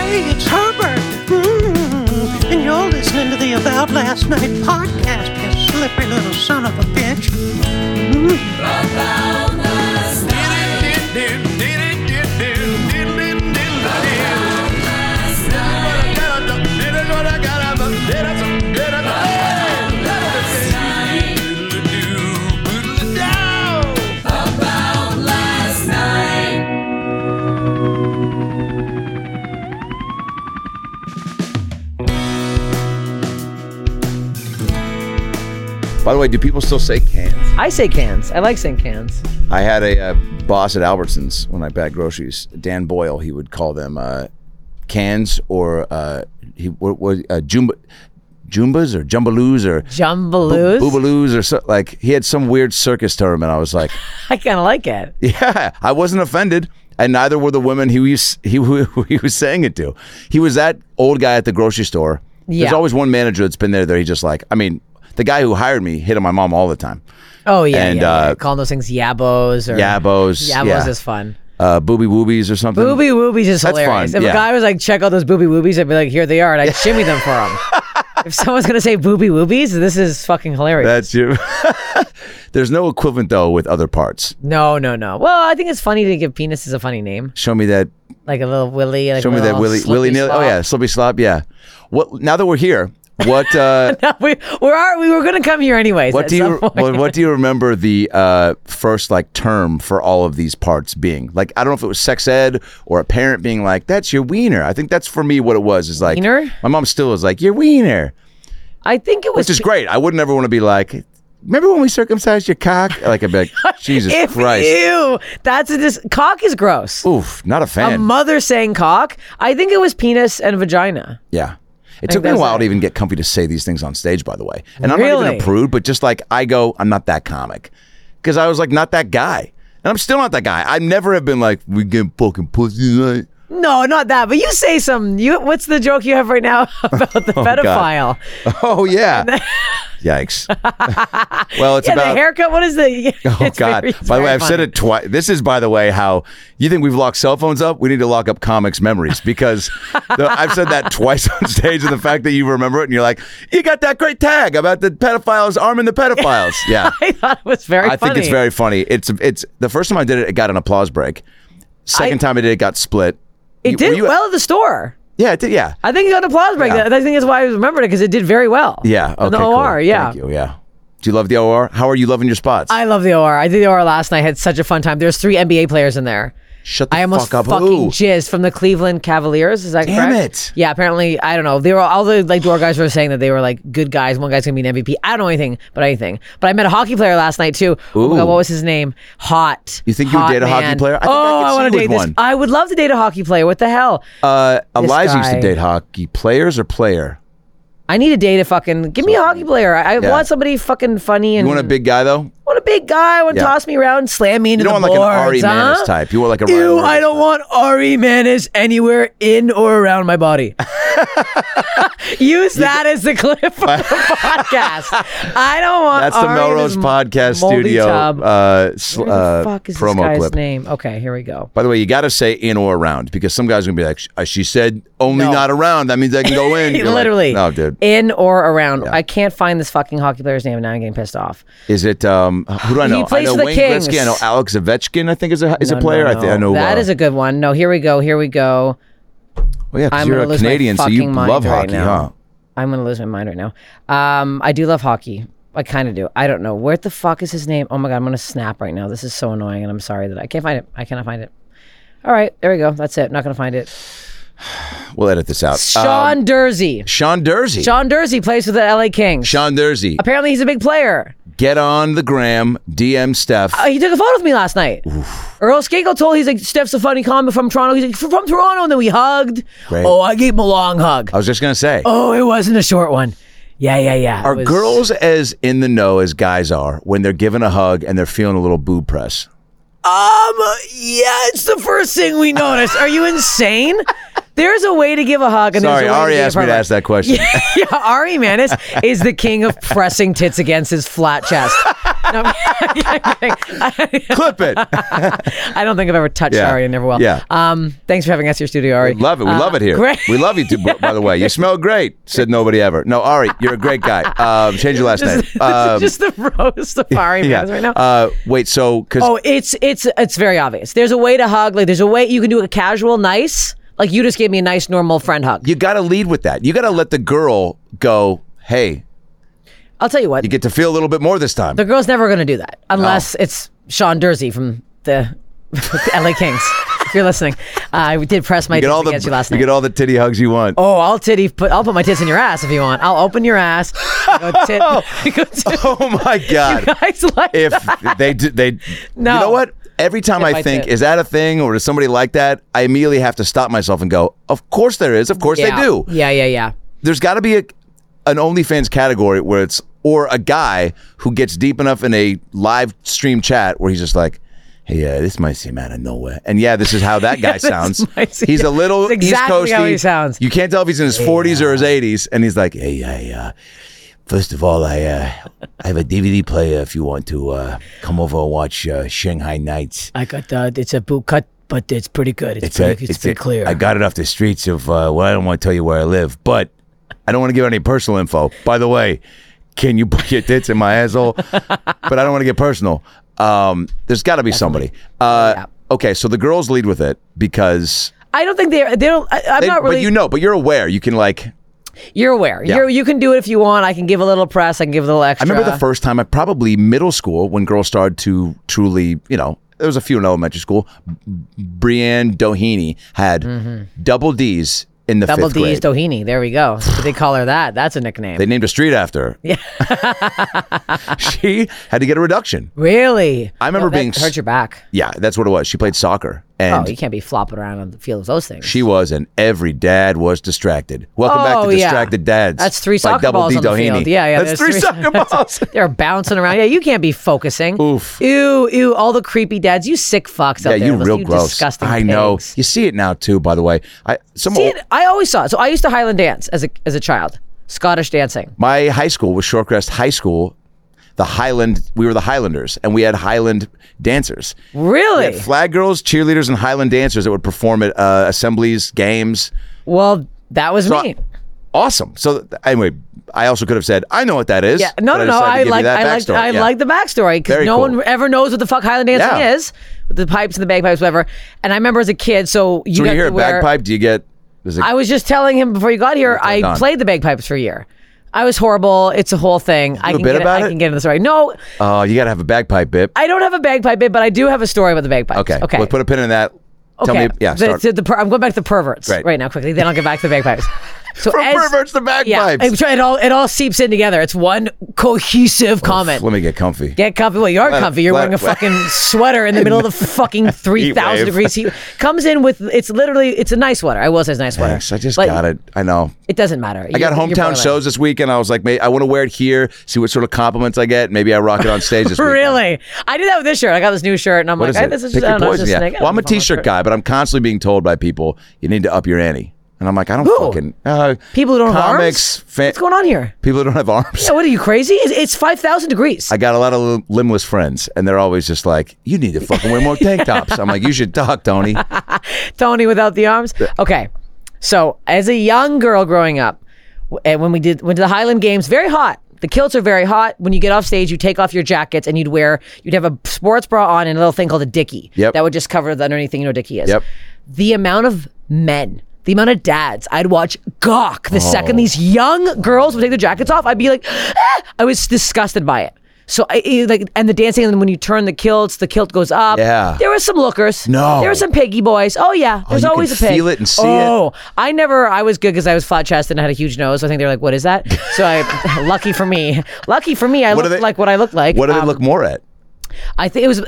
Hey, it's Herbert. And you're listening to the About Last Night podcast, you slippery little son of a bitch. About last night. By the way, do people still say cans? I say cans. I like saying cans. I had a boss at Albertsons when I bagged groceries, Dan Boyle. He would call them cans or Jumbas or Jumbaloos or Jumbaloos? Boobaloos or so. Like he had some weird circus term, and I was like, I kind of like it. yeah, I wasn't offended, and neither were the women who he was saying it to. He was that old guy at the grocery store. Yeah. There's always one manager that's been there that he just like. I mean, the guy who hired me hit on my mom all the time. Oh yeah, and yeah. Calling those things yabos or yabos. Yabos is fun. Booby woobies or something. Booby woobies is That's hilarious. fun, If yeah. a guy was like, check out those booby woobies, I'd be like, here they are, and I'd shimmy them for him. If someone's gonna say booby woobies, this is fucking hilarious. That's you. There's no equivalent though with other parts. No. Well, I think it's funny to give penises a funny name, Show me that. like a little willy. Like Show a me that little willy slippy nilly. Oh slop. yeah, slippy slop. Yeah. What? Now that we're here, what? we were gonna come here anyways. What at do you? some point. What do you remember the first like term for all of these parts being? Like I don't know if it was sex ed or a parent being like, "That's your wiener." I think that's for me what it was. Is like Wiener? my mom still is like your wiener, I think it was. which is great. I would never want to be like. Remember when we circumcised your cock? Like I'd be like, Jesus Christ. Ew, cock is gross. Oof, not a A fan. mother saying cock. I think it was penis and vagina. Yeah. It think took me a that's while it. to even get comfy to say these things on stage, by the way. And I'm not Really? even a prude, but just like I go, I'm not that comic. Because I was like, not that guy. And I'm still not that guy. I never have been like, we get fucking pussy tonight. No, not that. But you say some. What's the joke you have right now about the pedophile? Oh, yeah. Yikes. Well, it's Yeah, about. the haircut. What is the? Oh, it's God. very- it's By the way, very I've said funny. it twice. This is, by the way, how you think we've locked cell phones up? We need to lock up comics memories because I've said that twice on stage, and the fact that you remember it and you're like, you got that great tag about the pedophiles arming the pedophiles. Yeah. I thought it was very I funny. think it's very funny. It's the first time I did it, it got an applause break. Second time I did it, got split. It Were did you- well at the store. Yeah, it did. Yeah. I think it got an applause break. Yeah. I think that's why I remembered it because it did very well. Yeah. Okay, the OR, cool. yeah. Thank you. Yeah. Do you love the OR? How are you loving your spots? I love the OR. I did the OR last night. Had such a fun time. There's 3 NBA players in there. Shut the I almost fuck up. fucking Who? jizzed from the Cleveland Cavaliers. Is that Damn correct? it. Yeah, apparently, I don't know. They were all the like door guys were saying that they were like good guys. One guy's gonna be an MVP. I don't know anything. But I met a hockey player last night too. Oh my Ooh. God, what was his name? Hot. You think you would Hot date a hockey man. player? I think I could I see want you to date with this. one. I would love to date a hockey player. What the hell? Eliza used to guy. date hockey players or player. I need to date a fucking. Give me a hockey player. I Yeah. want somebody fucking funny and. You want a big guy though? I want a big guy. I want to Yeah. toss me around, slam me into You don't the want like boards. an Ari Manis huh? type. You want like a Ew, Ryan I don't want Ari Manis anywhere in or around my body. Use that as the clip for the podcast. I don't want That's the Ari Melrose in this Podcast moldy Studio tub. Where the fuck is this promo guy's clip. name? Okay, here we go. By the way, you got to say in or around because some guys are gonna be like, she said only No. not around. That means I can go in. You're like, Literally. no, dude. In or around. Yeah. I can't find this fucking hockey player's name, and now I'm getting pissed off. Is it who do I know? He plays I know for the Wayne Kings. Gretzky. I know Alex Ovechkin. I think is a No, player. no, I think I know that is a good one. No, here we go. Here we go. Well, yeah, because I'm you're gonna a lose my Canadian, so you fucking mind love right hockey, now. huh? I'm gonna lose my mind right now. I do love hockey. I kind of do. I don't know where the fuck is his name. Oh my God, I'm gonna snap right now. This is so annoying, and I'm sorry that I can't find it. I cannot find it. All right, there we go. That's it. Not gonna find it. We'll edit this out. Sean Dursey. Sean Dursey. Sean Dursey plays for the LA Kings. Sean Dursey. Apparently, he's a big player. Get on the gram. DM Steph. He took a photo with me last night. Earl Skakel told he's like, Steph's a funny comic from Toronto. He's like, from Toronto, and then we hugged. Great. Oh, I gave him a long hug. I was just gonna say. Oh, it wasn't a short one. Yeah. Are It was- girls as in the know as guys are when they're giving a hug and they're feeling a little boob press? Yeah, it's the first thing we noticed. Are you insane? There's a way to give a hug. And Sorry, there's a way Ari to give asked me to a hug. ask that question. Yeah, Ari Manis is the king of pressing tits against his flat chest. No, I'm kidding. Clip it. I don't think I've ever touched Yeah. Ari. I never will. Yeah. Thanks for having us to your studio, Ari. We love it. We love it here. Great. We love you too, by the way. You smell great, said nobody ever. No, Ari, you're a great guy. Change your last name. Just the roast of Ari Yeah. fans right now. Wait, so, because Oh, it's very obvious. There's a way to hug. Like, there's a way you can do a casual, nice. Like, you just gave me a nice, normal friend hug. you got to lead with that. You got to let the girl go, hey, I'll tell you what. you get to feel a little bit more this time. The girl's never going to do that unless it's Sean Dursey from the LA Kings. If you're listening, I did press my You get tits all against you last night. You get all the titty hugs you want. Oh, I'll put my tits in your ass if you want. I'll open your ass. Go tit. Oh my God. Guys like If that. they No. You know what? Every time If I I think, did. is that a thing or is somebody like that? I immediately have to stop myself and go, of course there is. Of course they do. Yeah. There's got to be an OnlyFans category where it's, or a guy who gets deep enough in a live stream chat where he's just like, hey, this might seem out of nowhere. And yeah, this is how that guy This sounds. might seem- He's a little It's exactly East Coasty. how he sounds. You can't tell if he's in his 40s or his 80s. And he's like, hey, first of all, I have a DVD player if you want to come over and watch Shanghai Nights. I got it's a boot cut, but it's pretty good. It's pretty clear. I got it off the streets of, well, I don't want to tell you where I live, but I don't want to give any personal info. By the way, can you put your tits in my asshole? But I don't want to get personal. There's got to be somebody. Okay, so the girls lead with it because I don't think they don't. I'm not really. but you're aware. You can like. You're aware. Yeah. You can do it if you want. I can give a little press. I can give a little I extra. remember the first time, probably middle school, when girls started to truly, there was a few in elementary school. Brianne Doheny had double D's in the Double fifth D's grade. Doheny. There we go. They call her that. That's a nickname. They named a street after her. Yeah. She had to get a reduction. Really? I remember that being hurt your back. Yeah, that's what it was. She played soccer. And Oh, you can't be flopping around on the field with those things. she was, and every dad was distracted. Welcome back to yeah. Distracted Dads. That's three by soccer Double balls D on the Doheny. field. Yeah. That's three soccer balls. They're bouncing around. Yeah, you can't be focusing. Oof. Ew, all the creepy dads. You sick fucks out Yeah, there. you real gross. Disgusting I know. pigs. You see it now too, by the way. I always saw it. So I used to Highland dance as a child. Scottish dancing. My high school was Shorecrest High School. We were the Highlanders, and we had Highland dancers. Really? We had flag girls, cheerleaders, and Highland dancers that would perform at assemblies, games. Well, that was So me. Awesome. So anyway, I also could have said, I know what that is. Yeah, no. I I like the backstory because Very no cool. one ever knows what the fuck Highland dancing Yeah. is with the pipes and the bagpipes, whatever. And I remember as a kid, so you So when got you hear to a wear. bagpipe, do you get? I was just telling him before you got here. I on? played the bagpipes for a year. I was horrible. It's a whole thing. I a can bit get about I it? can get into the story. No, Oh, you got to have a bagpipe bit. I don't have a bagpipe bit, but I do have a story about the bagpipes. Okay. Okay. Well, put a pin in that. Tell me. Yeah. Start. I'm going back to the perverts Right. right now quickly. Then I'll get back to the bagpipes. So From perverts to bagpipes. Yeah, it all seeps in together. It's one cohesive comment. Let me get comfy. Get comfy. Well, you are comfy. You're wearing a fucking sweater in the middle of the fucking 3,000 wave. degrees heat. Comes in with, it's a nice sweater. I will say it's a nice sweater. Thanks. I just But got it. I know. It doesn't matter. I got hometown shows this weekend. I was like, I want to wear it here, see what sort of compliments I get. Maybe I rock it on stage this weekend. Really? I did that with this shirt. I got this new shirt, and I'm What like, is it? this is Pick just, I your don't know, it's poison. just Yeah. snake. Well, I'm a t-shirt guy, but I'm constantly being told by people, you need to up your ante. And I'm like, I don't Who? fucking... People who don't have comics, arms? What's going on here? People who don't have arms. Yeah, what are you, crazy? It's 5,000 degrees. I got a lot of limbless friends, and they're always just like, you need to fucking wear more tank tops. I'm like, you should talk, Tony. Tony without the arms. Okay, so as a young girl growing up, and when went to the Highland Games, very hot. The kilts are very hot. When you get off stage, you take off your jackets and you'd have a sports bra on and a little thing called a dickie. Yep. That would just cover the underneath thing. You know what a dickie is. Yep. The amount of men, the amount of dads I'd watch gawk the second these young girls would take their jackets off. I'd be like, ah! I was disgusted by it. So and the dancing, and when you turn the kilt goes up. Yeah. There were some lookers. No. There were some piggy boys. Oh yeah. There's you can always a pig. feel it and see it. I was good because I was flat chested and had a huge nose. So I think they're like, what is that? So lucky for me, I looked like what I looked like. What do they look more at? I think it was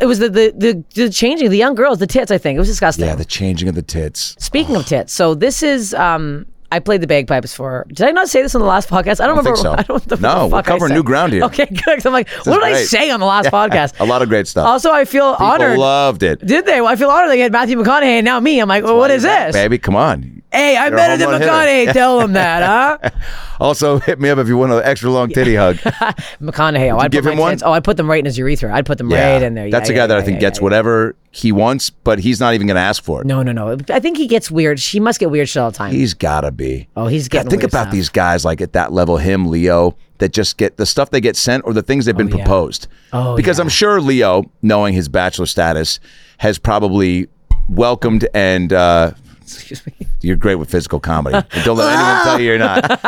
the changing, the young girls, the tits. I think it was disgusting. Yeah, the changing of the tits. Speaking of tits, so this is I played the bagpipes for. Did I not say this on the last podcast? I don't remember. think so. I don't know what the No, fuck we're I covering said. new ground here. Okay, good. 'Cause I'm like, what did I great. say on the last podcast? A lot of great stuff. Also, I feel honored. People loved it. Did they? Well, I feel honored they had Matthew McConaughey and now me. I'm like, well, what is this? Baby, come on. Hey, I'm You're a better than home run McConaughey. hitter. Tell him that, huh? Also, hit me up if you want an extra long titty hug. McConaughey. Oh, I'd give put him my one? tits. Oh, I'd put them right in his urethra. I'd put them right in there. That's a guy that I think gets whatever he wants, but he's not even going to ask for it. No. I think he gets weird. She must get weird shit all the time. He's got to be. Oh, he's getting Think weird about stuff. these guys like at that level, him, Leo, that just get the stuff they get sent or the things they've been yeah. proposed. Oh, because yeah. I'm sure Leo, knowing his bachelor status, has probably welcomed and Excuse me. you're great with physical comedy. Don't let anyone tell you you're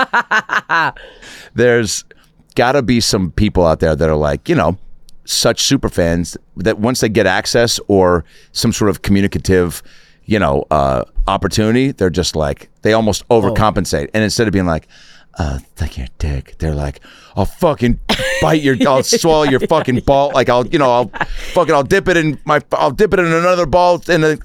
not. There's got to be some people out there that are like, such super fans that once they get access or some sort of communicative, opportunity, they're just like, they almost overcompensate. And instead of being like, like your dick, they're like, I'll fucking I'll swallow your fucking ball. Like I'll dip it in another ball, and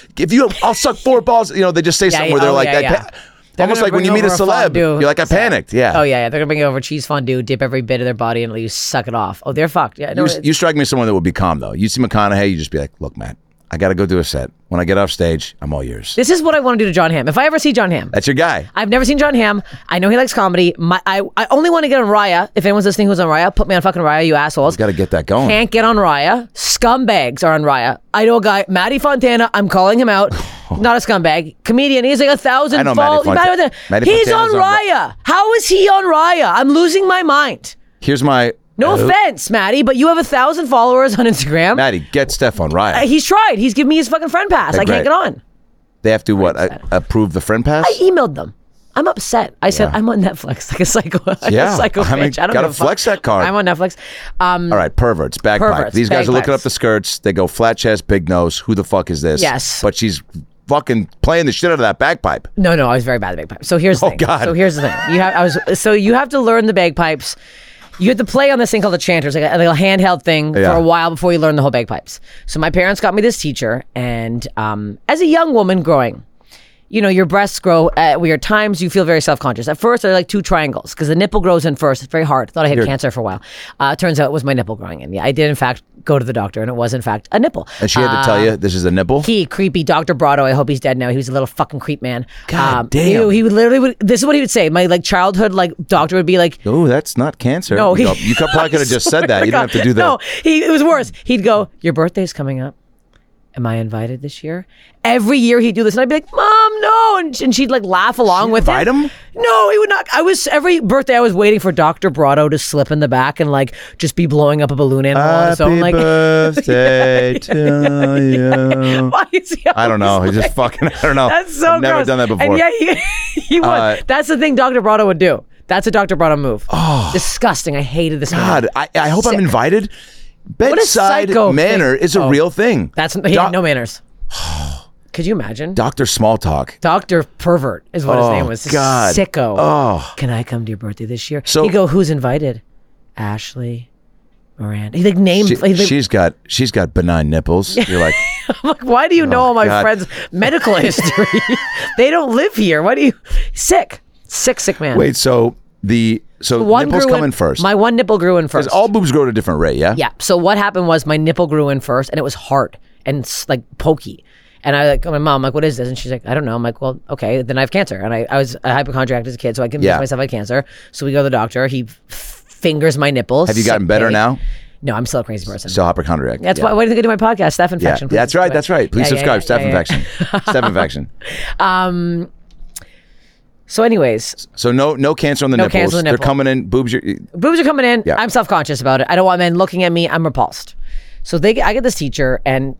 I'll suck 4 balls. They just say something where they're like that. Yeah. They're Almost gonna like when bring you meet a over celeb, fondue you're like, I set. panicked. Yeah. Oh yeah. They're gonna bring you over cheese fondue, dip every bit of their body, and let you suck it off. Oh, they're fucked. Yeah. No, You strike me as someone that would be calm though. You see McConaughey, you just be like, look, Matt, I got to go do a set. When I get off stage, I'm all yours. this is what I want to do to John Hamm. If I ever see John Hamm, That's your guy. I've never seen John Hamm. I know he likes comedy. I only want to get on Raya. If anyone's listening who's on Raya, put me on fucking Raya, you assholes. Got to get that going. Can't get on Raya. Scumbags are on Raya. I know a guy, Matty Fontana. I'm calling him out. Not a scumbag. Comedian. He's like 1,000 I know followers. Matty Fontana. Matty He's Fontana's on on Raya. How is he on Raya? I'm losing my mind. Here's my... No offense, Matty, but you have 1,000 followers on Instagram. Maddie, get Steph on Riot. He's tried. He's given me his fucking friend pass. They're I can't great. get on. They have to, approve the friend pass? I emailed them. I'm upset. I said, I'm on Netflix. Like a psycho, Yeah. a psycho I mean, bitch. I don't gotta give a fuck. flex that card. I'm on Netflix. All right, perverts, bagpipe. Perverts, These guys are looking bagpipes. up the skirts. They go flat chest, big nose. Who the fuck is this? Yes. But she's fucking playing the shit out of that bagpipe. No, I was very bad at bagpipes. So here's the thing. God. So here's the thing. You have to learn the bagpipes. You have to play on this thing called the chanters, like a handheld thing for a while before you learn the whole bagpipes. So my parents got me this teacher, and as a young woman growing, your breasts grow at weird times. You feel very self-conscious. At first, they're like 2 triangles because the nipple grows in first. It's very hard. Thought I had cancer for a while. Turns out it was my nipple growing in. Yeah, I did in fact go to the doctor, and it was in fact a nipple. And she had to tell you this is a nipple? Creepy Dr. Brado. I hope he's dead now. He was a little fucking creep man. God damn. He would literally this is what he would say. My childhood doctor would be like, Oh, that's not cancer. No, you probably could have just said that. You don't have to do that. No, it was worse. He'd go, your birthday's coming up. Am I invited this year? Every year he'd do this, and I'd be like, Mom, no, and she'd laugh along with invite him? No, he would not. Every birthday I was waiting for Dr. Brado to slip in the back and just be blowing up a balloon animal on his own. Happy birthday to you. Why is he I don't know. always He's just fucking, I don't know. That's so I've never gross. done that before. And yeah, he would. That's the thing Dr. Brado would do. That's a Dr. Brado move. Oh. Disgusting. I hated this man. God, I hope I'm Sick. invited. a Bedside psycho manner thing. is a real thing. He had no manners. Could you imagine? Dr. Small Talk. Dr. Pervert is what his name was. God. Sicko. Oh. Can I come to your birthday this year? So- He'd go, who's invited? Ashley, Miranda. He named. She's got benign nipples. You're like, I'm like, why do you know all my God. friends' medical history? They don't live here. Why do you? Sick man. wait, so One nipples grew come in first. My one nipple grew in first. Because all boobs grow at a different rate, yeah? Yeah. So what happened was my nipple grew in first, and it was hard and pokey. And I my mom, what is this? And she's like, I don't know. I'm like, well, okay, then I have cancer. And I was a hypochondriac as a kid, so I convinced myself I had cancer. So we go to the doctor. He fingers my nipples. Have you gotten better now? No, I'm still a crazy person. Still hypochondriac. That's why do you think I do my podcast? Staph infection. Yeah, that's right. That's right. Please subscribe. Staph yeah. infection. Staph infection. So anyways, So no cancer on the No nipples. cancer on the They're nipple. coming in. Boobs are coming in. Yeah. I'm self-conscious about it. I don't want men looking at me. I'm repulsed. So I get this teacher, and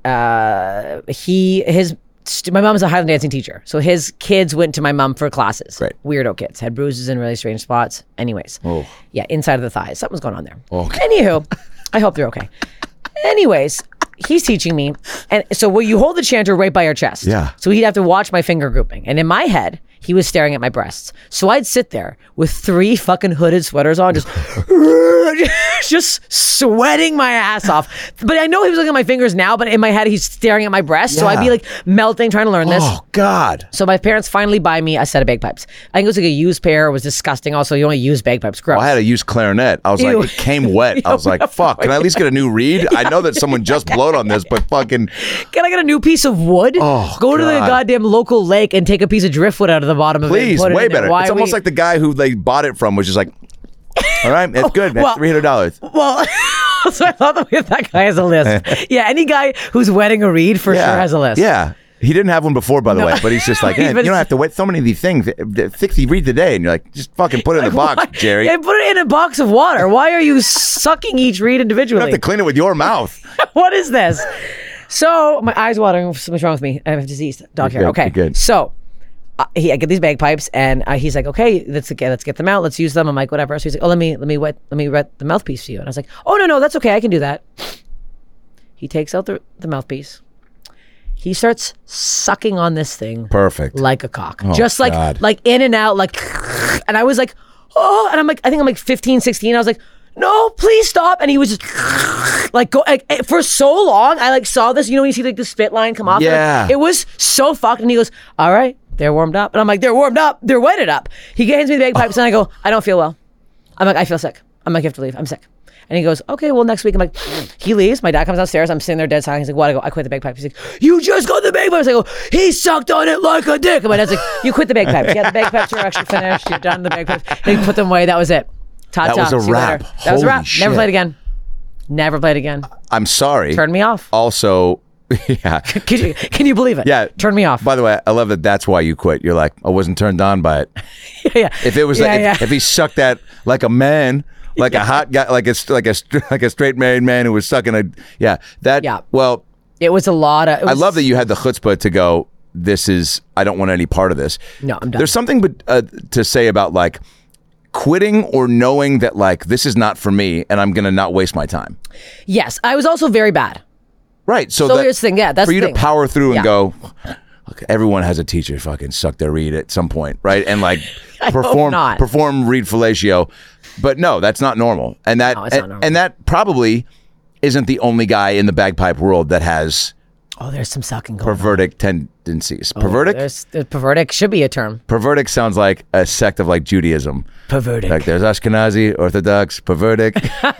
my mom's a Highland dancing teacher. So his kids went to my mom for classes. Right. Weirdo kids. Had bruises in really strange spots. Anyways. Oh. Yeah, inside of the thighs. Something's going on there. Okay. Anywho, I hope they're okay. Anyways, he's teaching me. And so you hold the chanter right by your chest. Yeah. So he'd have to watch my finger grouping. And in my head, he was staring at my breasts. So I'd sit there with 3 fucking hooded sweaters on, just sweating my ass off. But I know he was looking at my fingers now, but in my head, he's staring at my breasts. So I'd be melting trying to learn this. Oh, God. So my parents finally buy me a set of bagpipes. I think it was a used pair. It was disgusting. Also, you only use bagpipes. Gross. I had a used clarinet. I was Ew. like, it came wet. I was like, fuck, can I at least get a new reed? I know that someone just blew vote on this, but fucking Can I get a new piece of wood? Oh, Go to the God. goddamn local lake and take a piece of driftwood out of the bottom of it. please, and put it way in there. better. Why It's are almost we- like the guy who they bought it from was just like, all right, it's good. That's well- $300. Well, so I thought that guy has a list. Yeah, any guy who's wetting a reed for sure has a list. Yeah. He didn't have one before, by the way, but he's just like, He's hey, been- you don't have to wet so many of these things. 60 reads a day. And you're like, just fucking put it in the box, Why- Jerry. Yeah, You put it in a box of water. Why are you sucking each reed don't individually? have to clean it with your mouth. What is this? So my eyes watering. Something's wrong with me. I have disease. Dog hair. good, Okay. you're good. So I get these bagpipes, and he's like, "Okay, let's get them out. Let's use them." I'm like, "Whatever." So he's like, "Oh, let me wet the mouthpiece for you." And I was like, "Oh no, that's okay. I can do that." He takes out the mouthpiece. He starts sucking on this thing Perfect. like a cock, Oh, just God. like in and out, like. And I was like, "Oh," and I think I'm like 15, 16. I was like, "No, please stop!" And he was just like go for so long. I like saw this. You know, when you see like the spit line come off. Yeah. It was so fucked. And he goes, "All right, they're warmed up." And I'm like, "They're warmed up. They're wetted up." He hands me the bagpipes, and I go, "I don't feel well." I'm like, "I feel sick." I'm like, "You have to leave. I'm sick." And he goes, "Okay, well, next week." I'm like, he leaves. My dad comes downstairs. I'm sitting there dead silent. He's like, "What?" I go, "I quit the bagpipe." He's like, "You just got the bagpipes." I go, "He sucked on it like a dick." And my dad's like, "You quit the bagpipes. Yeah, the bagpipes are actually finished. You're done with the bagpipes." And he put them away. That was it. That was a See you wrap. later. That was a Holy wrap. shit. Never played again. Never played again. I'm sorry. Turned me off. Also, yeah. Can you believe it? Yeah. Turned me off. By the way, I love that that's why you quit. You're like, I wasn't turned on by it. yeah. If it was Yeah, like, yeah. if he sucked that like a man, like a hot guy, like a straight married man who was sucking that. Yeah. Well, It was a lot of. I love that you had the chutzpah to go, I don't want any part of this. No, I'm done. There's something to say about like quitting or knowing that like this is not for me and I'm going to not waste my time. Yes, I was also very bad. Right. So, So that, here's the thing. Yeah, that's for you the to thing. power through and Yeah. go, look, everyone has a teacher who fucking suck their reed at some point, right? And like I hope not. perform reed fellatio. But no, that's not normal. And that No, it's not normal. and that probably isn't the only guy in the bagpipe world that has Oh, there's some sucking going on. pervertic tendencies. Oh, Pervertic? Pervertic should be a term. Pervertic sounds like a sect of like Judaism. Pervertic. Like there's Ashkenazi, Orthodox, pervertic.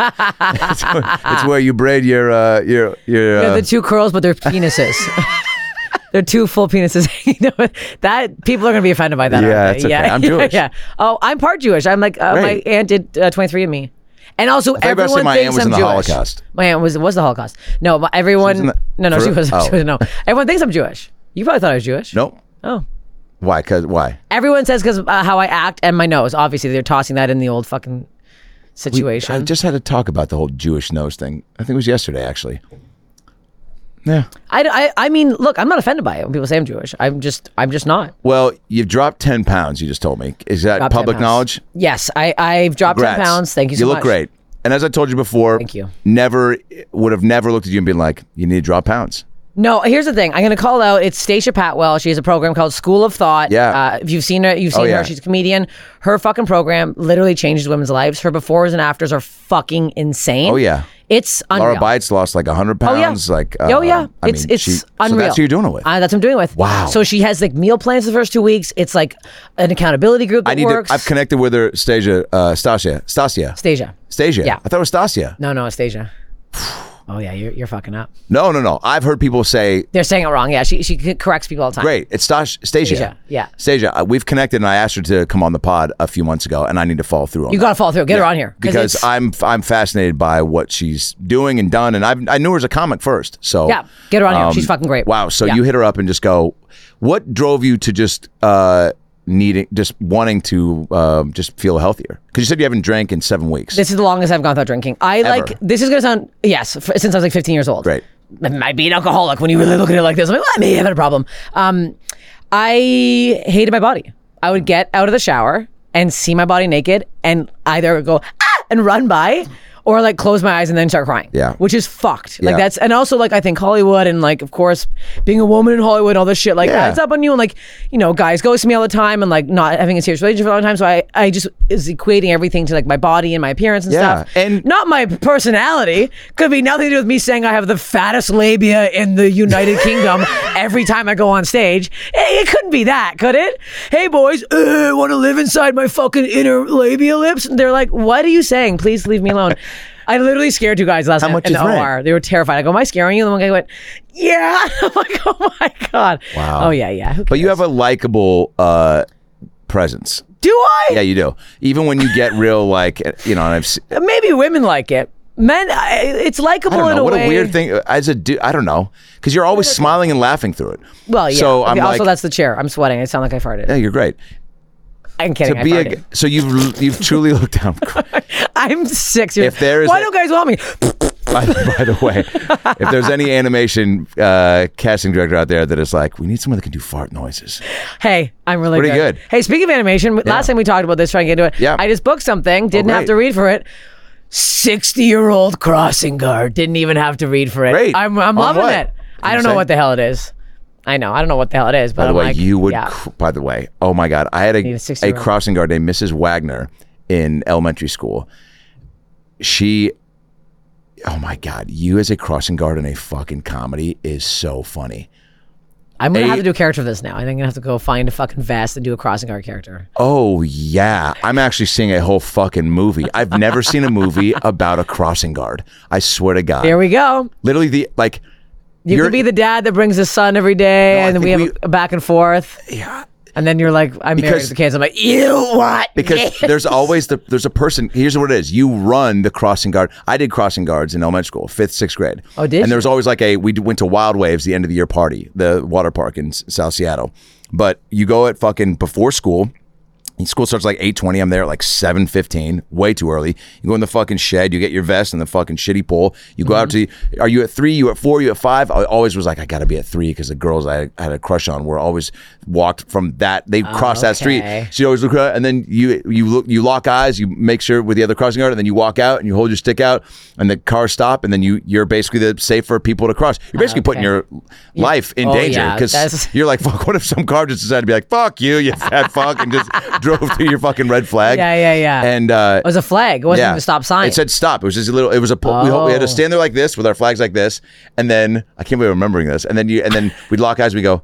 it's where you braid your Yeah, the two curls, but they're penises. They're two full penises. You know, that people are going to be offended by that. Yeah, aren't it's they? okay. I'm Jewish. Yeah. Oh, I'm part Jewish. I'm like my Great. aunt did 23andMe, and also thought you were about to say everyone my aunt thinks was I'm in the Jewish. Holocaust. My aunt was the Holocaust. No, but everyone. in the- no, for she real? was. Oh. She was no. Everyone thinks I'm Jewish. You probably thought I was Jewish. Nope. Oh. Why? Why? Everyone says because how I act and my nose. Obviously, they're tossing that in the old fucking situation. I just had to talk about the whole Jewish nose thing. I think it was yesterday, actually. Yeah. I mean, look, I'm not offended by it when people say I'm Jewish. I'm just not. Well, you've dropped 10 pounds, you just told me. Is that Dropped 10 public pounds. knowledge? Yes, I've dropped 10 Congrats. pounds. Thank you so You much. look great. And as I told you before, Thank you. would have never looked at you and been like, you need to drop pounds. No, here's the thing. I'm going to call out. It's Stacia Patwell. She has a program called School of Thought. Yeah. If you've seen her, yeah. her. She's a comedian. Her fucking program literally changes women's lives. Her befores and afters are fucking insane. Oh, yeah. It's unreal. Laura Bites lost like 100 pounds. Oh yeah. Like, oh yeah. I It's mean, it's so unreal. that's who you're doing it with. That's what I'm doing it with. Wow. So she has like meal plans for the first 2 weeks. It's like an accountability group that works. I've connected with her, Stasia. Stacia. Stasia. Yeah. I thought it was Stasia. No, it's Stacia. Oh yeah, you're fucking up. No. I've heard people say, They're saying it wrong. Yeah, she corrects people all the time. great, it's Stasia. Stasia, yeah. Stasia, we've connected and I asked her to come on the pod a few months ago and I need to follow through on You that. got to follow through. Get her on here Because it's- I'm fascinated by what she's doing and done, and I knew her as a comic first. So Yeah, get her on here. She's fucking great. Wow. So Yeah. you hit her up and just go. What drove you to just wanting to just feel healthier? Because you said you haven't drank in 7 weeks. This is the longest I've gone without drinking. This is going to sound, yes, since I was like 15 years old. Great. I might be an alcoholic when you really look at it like this. I'm like, well, I may have had a problem. I hated my body. I would get out of the shower and see my body naked and either go, and run by, or like close my eyes and then start crying. Yeah. Which is fucked. Like Yeah. that's, and also like I think Hollywood and like, of course, being a woman in Hollywood and all this shit, like Yeah. adds up on you. And like, you know, guys ghost me all the time and like not having a serious relationship for a long time. So I just is equating everything to like my body and my appearance and Yeah. stuff. And- not my personality. Could be nothing to do with me saying I have the fattest labia in the United Kingdom every time I go on stage. It couldn't be that, could it? Hey boys, I want to live inside my fucking inner labia lips. And they're like, what are you saying? Please leave me alone. I literally scared two guys last How night much in the is rent? OR. They were terrified. I go, am I scaring you? And the one guy went, yeah. I'm like, oh my God. Wow. Oh, yeah. Who But you cares? have a likable presence. Do I? Yeah, you do. Even when you get real, like, and I've seen, Maybe women like it. Men, it's I likable don't in know. a What way. a weird thing. As a dude, I don't know. Because you're always smiling and laughing through it. Well, yeah. So Okay, I'm also, like, that's the chair. I'm sweating. I sound like I farted. yeah, you're great. I'm kidding. To I be farted. so you've truly looked down. I'm 6 years. If there is Why a- don't guys want me? By the way, if there's any animation casting director out there that is like, we need someone that can do fart noises. Hey, I'm really Pretty good. Hey, speaking of animation, last time we talked about this, trying to get into it. Yeah. I just booked something. Didn't have great. to read for it. 60-year-old crossing guard. Didn't even have to read for it. Great. I'm On loving what? it. I you don't know say? what the hell it is. I know. I don't know what the hell it is. But By the I'm way, like, you would. Yeah. By the way, oh my God, I had Need a a 60-year-old. crossing guard named Mrs. Wagner in elementary school. She, oh my God, you as a crossing guard in a fucking comedy is so funny. I'm gonna have to do a character for this now. I think I'm gonna have to go find a fucking vest and do a crossing guard character. Oh yeah, I'm actually seeing a whole fucking movie. I've never seen a movie about a crossing guard. I swear to God. Here we go. Literally You you're- could be the dad that brings his son every day, No, I and then we think have a back and forth. Yeah. And then you're like, I'm married Because- to the kids. I'm like, you what? Because there's always there's a person. Here's what it is: you run the crossing guard. I did crossing guards in elementary school, 5th, 6th grade. Oh, did And there you? was always like we went to Wild Waves, the end of the year party, the water park in South Seattle. But you go at fucking before school. School starts like 8:20. I'm there at like 7:15, way too early. You go in the fucking shed, you get your vest and the fucking shitty pole. You go out to, are you at 3, you at 4, you at 5? I always was like, I gotta be at 3 because the girls I had a crush on were always walked from that, they crossed that street. Okay. So you always look around and then you lock eyes, you make sure with the other crossing guard, and then you walk out and you hold your stick out and the cars stop, and then you're basically the safe for people to cross. You're basically putting your life in Oh, danger yeah, because that's- you're like, fuck, what if some car just decided to be like, fuck you fat fuck, and just drove through your fucking red flag. Yeah. And It was a flag. It wasn't even a stop sign. It said stop. It was just a little. It was a. We had to stand there like this with our flags like this, and then I can't believe I'm remembering this. And then we'd lock eyes. We go,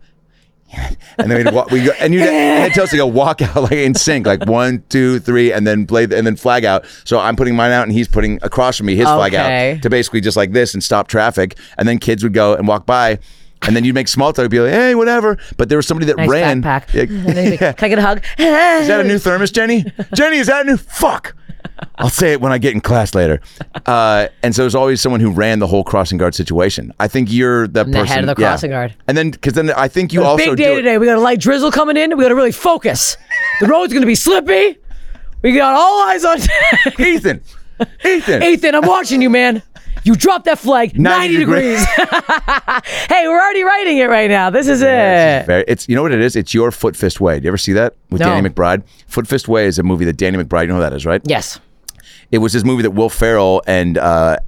and then we'd walk. We go, and it tells us to go walk out like in sync, like 1, 2, 3, and then play, and then flag out. So I'm putting mine out, and he's putting across from me his flag Okay. out to basically just like this and stop traffic. And then kids would go and walk by. And then you'd make small talk, be like, "Hey, whatever." But there was somebody that nice ran. backpack. Yeah. And then you'd be, can I get a hug? Is that a new thermos, Jenny? Jenny, is that a new? Fuck. I'll say it when I get in class later. And so there's always someone who ran the whole crossing guard situation. I think you're the person. the head of the crossing guard. And then, because then I think you Got a also big do day it- today. We got a light drizzle coming in. We got to really focus. The road's going to be slippy. We got all eyes on Ethan. Ethan, I'm watching you, man. You dropped that flag 90 degrees. Hey, we're already writing it right now. This is it. It's you know what it is? It's your Foot Fist Way. Do you ever see that with No. Danny McBride? Foot Fist Way is a movie that Danny McBride. You know who that is, right? Yes. It was this movie that Will Ferrell and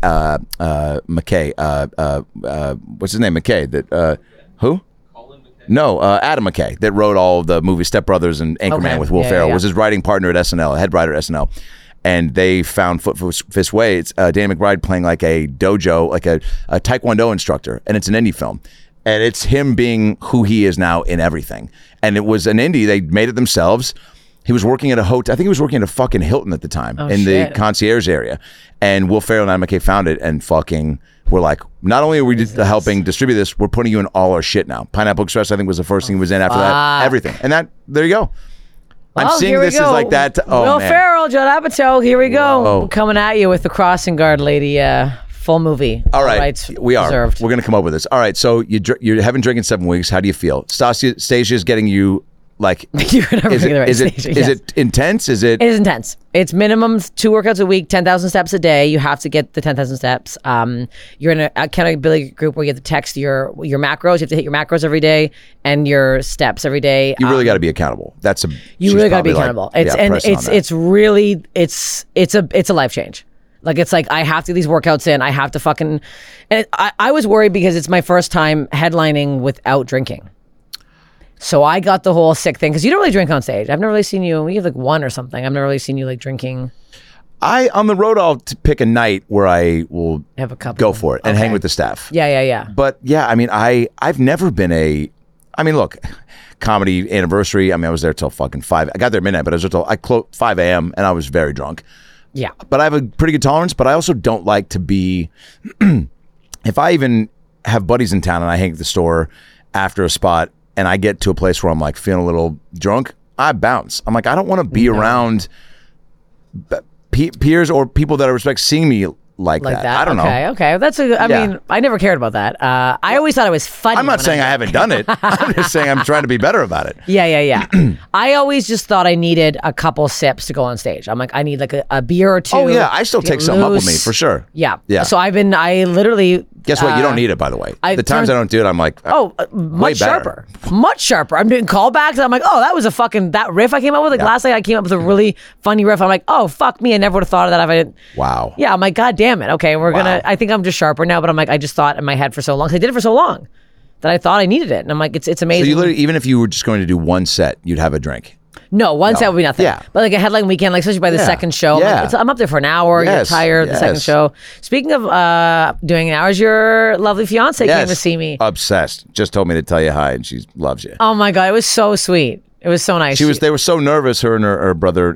McKay. What's his name? McKay. That who? No, Adam McKay that wrote all the movies, Step Brothers and Anchorman Okay. with Will Yeah, Ferrell, yeah. was his writing partner at SNL, head writer at SNL. And they found Foot Fist Way. It's Danny McBride playing like a dojo, like a Taekwondo instructor. And it's an indie film. And it's him being who he is now in everything. And it was an indie. They made it themselves. He was working at a hotel. I think he was working at a fucking Hilton at the time in the shit. concierge area. And Will Ferrell and Adam McKay found it and fucking were like, not only are we helping distribute this, we're putting you in all our shit now. Pineapple Express, I think, was the first thing he was in after that. Everything. And there you go. I'm Well, seeing here we this as go. like that. Oh, Will man. Ferrell, Judd Apatow, here we go. Whoa. We're coming at you with the crossing guard lady full movie. All right, Rights we are. reserved. We're going to come up with this. All right, so you haven't drank in 7 weeks. How do you feel? Stasia is getting you like. You're never Is getting the right is station, is yes. it intense? Is it? It is intense. It's minimum 2 workouts a week, 10,000 steps a day. You have to get the 10,000 steps. You're in a accountability group where you have to text your macros. You have to hit your macros every day and your steps every day. You really got to be accountable. That's a. You she's really got to be probably accountable. Like, It's yeah, and pressing on that. it's really it's a life change. Like it's like I have to get these workouts in. I have to fucking. And I was worried because it's my first time headlining without drinking. So I got the whole sick thing because you don't really drink on stage. I've never really seen you. You have like one or something. I've never really seen you like drinking. On the road, I'll pick a night where I will Have a couple. go for it and Okay. hang with the staff. Yeah. But yeah, I mean, I've never been I mean, look, comedy anniversary. I mean, I was there till fucking 5. I got there at midnight, but I was there till 5 a.m. and I was very drunk. Yeah. But I have a pretty good tolerance, but I also don't like to be, if I even have buddies in town and I hang at the store after a spot and I get to a place where I'm like feeling a little drunk, I bounce. I'm like, I don't want to be around peers or people that I respect seeing me like that. I don't know. Okay. That's I mean, I never cared about that. I always thought it was funny. I'm not saying I haven't done it. I'm just saying I'm trying to be better about it. Yeah. I always just thought I needed a couple sips to go on stage. I'm like, I need like a beer or two. Oh yeah, I still take something up with me for sure. Yeah. Yeah. So I literally. Guess what? You don't need it, by the way. The times I don't do it, I'm like, much sharper. Much sharper. I'm doing callbacks. And I'm like, oh, that was that riff I came up with. Like last night I came up with a really funny riff. I'm like, oh, fuck me. I never would have thought of that if I didn't. Wow. Yeah. I'm like, God damn it. Okay. I think I'm just sharper now, but I'm like, I just thought in my head for so long. 'Cause I did it for so long that I thought I needed it. And I'm like, it's amazing. So you literally, even if you were just going to do one set, you'd have a drink. No, one set would be nothing. Yeah. But like a headline weekend, like especially by the second show, I'm up there for an hour. You're tired. The second show. Speaking of doing an hour, your lovely fiance came to see me. Obsessed. Just told me to tell you hi, and she loves you. Oh my god, it was so sweet. It was so nice. They were so nervous. Her and her brother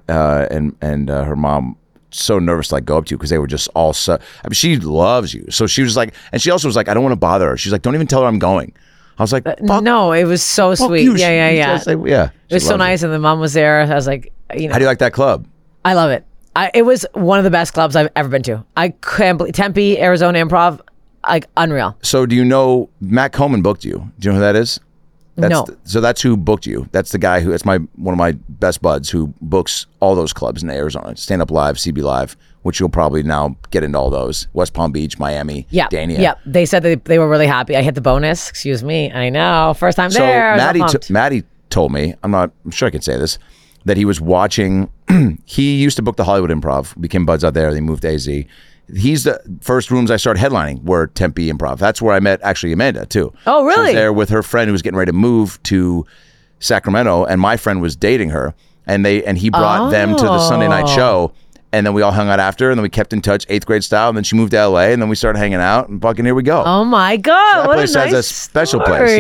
and her mom. So nervous to like go up to you because they were just all so. I mean, she loves you, so she was like, and she also was like, I don't want to bother her. She's like, don't even tell her I'm going. I was like, no, it was so sweet. You. Yeah. It was so nice, and the mom was there. I was like, how do you like that club? I love it. It was one of the best clubs I've ever been to. I can't believe Tempe, Arizona Improv, like unreal. So do you know Matt Coleman booked you? Do you know who that is? No. So that's who booked you. That's the guy that's one of my best buds who books all those clubs in Arizona. Stand Up Live, CB Live, which you'll probably now get into all those. West Palm Beach, Miami, Dania. Yeah. They said they were really happy. I hit the bonus. Excuse me. I know. First time there. So Maddie told me, I'm sure I can say this, that he was watching, he used to book the Hollywood Improv, became buds out there, they moved to AZ. He's the first rooms I started headlining were Tempe Improv. That's where I met actually Amanda too. Oh, really? She was there with her friend who was getting ready to move to Sacramento, and my friend was dating her, and he brought them to the Sunday night show, and then we all hung out after, and then we kept in touch 8th grade style, and then she moved to LA, and then we started hanging out, and fucking here we go. Oh my god, so that what place a nice has a special story. place,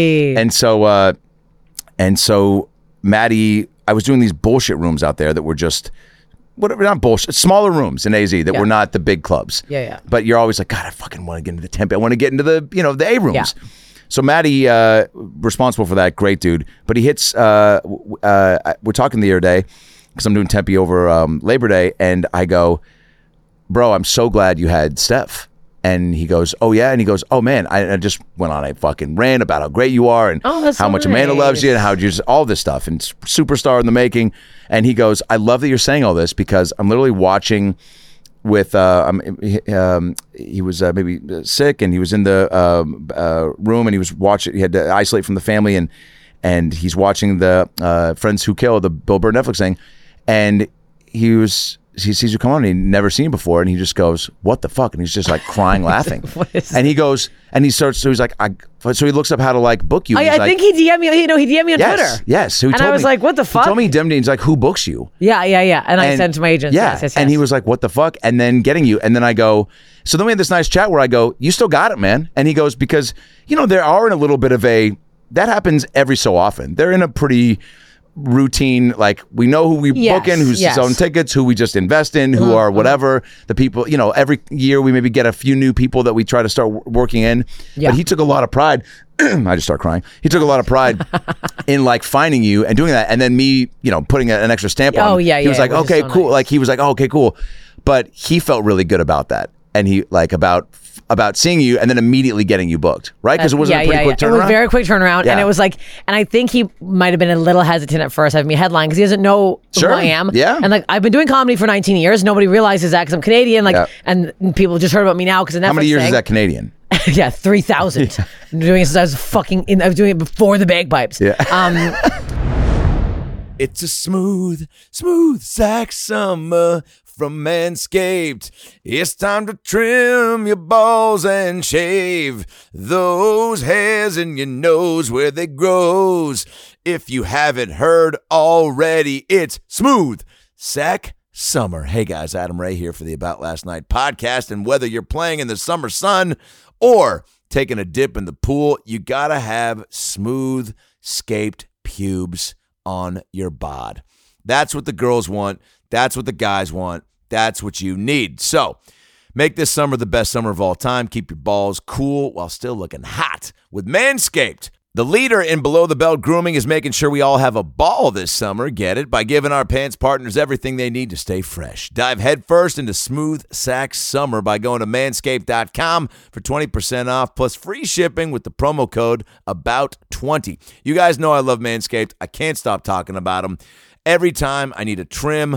yeah. And so Maddie, I was doing these bullshit rooms out there that were just. Whatever, not bullshit. Smaller rooms in AZ that were not the big clubs. Yeah. But you're always like, God, I fucking want to get into the Tempe. I want to get into the the A rooms. Yeah. So Maddie, responsible for that, great dude. But he hits. We're talking the other day because I'm doing Tempe over Labor Day, and I go, bro, I'm so glad you had Steph. And he goes, oh yeah, and he goes, oh man, I just went on a fucking rant about how great you are and how much Amanda loves you and how you just all this stuff and superstar in the making. And he goes, I love that you're saying all this because I'm literally watching with he was maybe sick and he was in the room and he was watching. He had to isolate from the family and he's watching the Friends Who Kill, the Bill Burr Netflix thing, and he sees you come on and he'd never seen you before, and he just goes, what the fuck? And he's just like crying, laughing. And he goes, and he starts, so he's like, so he looks up how to like book you. I think he DM'd me, he DM'd me on yes, Twitter. Yes. So he and told I was me, like, what the fuck? He told me he DM'd me, he's like, who books you? Yeah. And I sent to my agent. Yeah. Yes. And he was like, what the fuck? And then getting you. And then I go, so then we had this nice chat where I go, you still got it, man. And he goes, because, there are in a little bit of that happens every so often. They're in a pretty routine, like we know who we book in, who's selling tickets, who we just invest in, who are whatever the people, every year we maybe get a few new people that we try to start working in. But he took a lot of pride. I just start crying. He took a lot of pride in like finding you and doing that, and then me, putting an extra stamp on. He was like, okay, so cool. Nice. Like he was like, oh, okay, cool. But he felt really good about that, and he like about seeing you and then immediately getting you booked, right? Because it wasn't a pretty quick turnaround. It was a very quick turnaround, and it was like, and I think he might have been a little hesitant at first having me headline because he doesn't know who I am. Yeah, and like I've been doing comedy for 19 years. Nobody realizes that because I'm Canadian. Like, and people just heard about me now because of Netflix. How many years is that Canadian? Yeah, 3,000. I'm doing it since I was I was doing it before the bagpipes. Yeah. It's a smooth sack summer from Manscaped. It's time to trim your balls and shave those hairs in your nose where they grows. If you haven't heard already, it's smooth sack summer. Hey guys, Adam Ray here for the About Last Night podcast. And whether you're playing in the summer sun or taking a dip in the pool, you gotta have smooth scaped pubes on your bod. That's what the girls want. That's what the guys want. That's what you need. So make this summer the best summer of all time. Keep your balls cool while still looking hot with Manscaped. The leader in below-the-belt grooming is making sure we all have a ball this summer, get it, by giving our pants partners everything they need to stay fresh. Dive headfirst into smooth sack summer by going to manscaped.com for 20% off plus free shipping with the promo code ABOUT20. You guys know I love Manscaped. I can't stop talking about them. Every time I need a trim,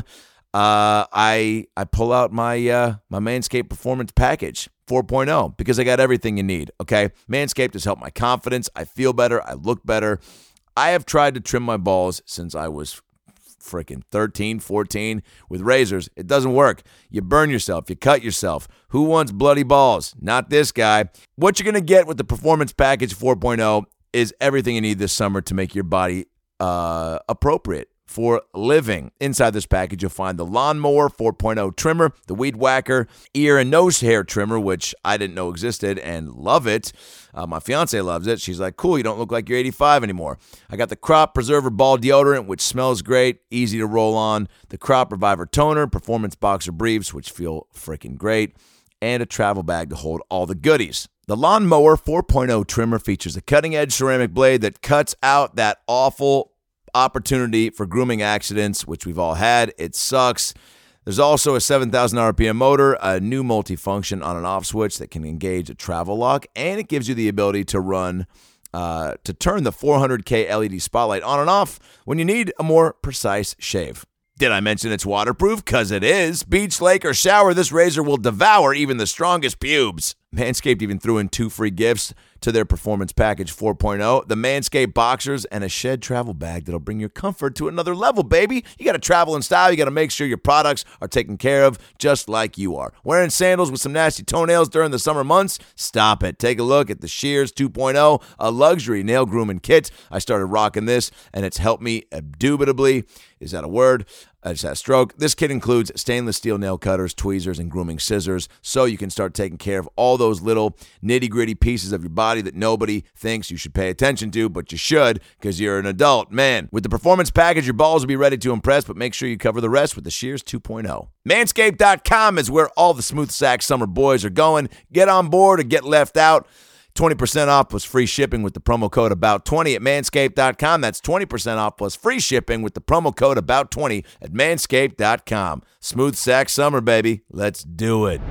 I pull out my Manscaped Performance Package 4.0 because I got everything you need, okay? Manscaped has helped my confidence. I feel better. I look better. I have tried to trim my balls since I was freaking 13, 14 with razors. It doesn't work. You burn yourself. You cut yourself. Who wants bloody balls? Not this guy. What you're going to get with the Performance Package 4.0 is everything you need this summer to make your body appropriate for living. Inside this package, you'll find the Lawnmower 4.0 trimmer, the Weed Whacker ear and nose hair trimmer, which I didn't know existed and love it. My fiance loves it. She's like, cool, you don't look like you're 85 anymore. I got the Crop Preserver Ball Deodorant, which smells great, easy to roll on, the Crop Reviver Toner, Performance Boxer Briefs, which feel freaking great, and a travel bag to hold all the goodies. The Lawnmower 4.0 trimmer features a cutting-edge ceramic blade that cuts out that awful opportunity for grooming accidents, which we've all had. It sucks. There's also a 7,000 RPM motor, a new multifunction on and off switch that can engage a travel lock, and it gives you the ability to turn the 400K LED spotlight on and off when you need a more precise shave. Did I mention it's waterproof? Because it is. Beach, lake, or shower, this razor will devour even the strongest pubes. Manscaped even threw in 2 free gifts to their Performance Package 4.0, the Manscaped Boxers and a Shed travel bag that'll bring your comfort to another level, baby. You got to travel in style. You got to make sure your products are taken care of just like you are. Wearing sandals with some nasty toenails during the summer months? Stop it. Take a look at the Shears 2.0, a luxury nail grooming kit. I started rocking this, and it's helped me indubitably. Is that a word? I just had a stroke. This kit includes stainless steel nail cutters, tweezers, and grooming scissors, so you can start taking care of all those little nitty-gritty pieces of your body that nobody thinks you should pay attention to, but you should because you're an adult. Man, with the Performance Package, your balls will be ready to impress, but make sure you cover the rest with the Shears 2.0. Manscaped.com is where all the smooth sack summer boys are going. Get on board or get left out. 20% off plus free shipping with the promo code ABOUT20 at manscaped.com. That's 20% off plus free shipping with the promo code ABOUT20 at manscaped.com. Smooth sack summer, baby. Let's do it.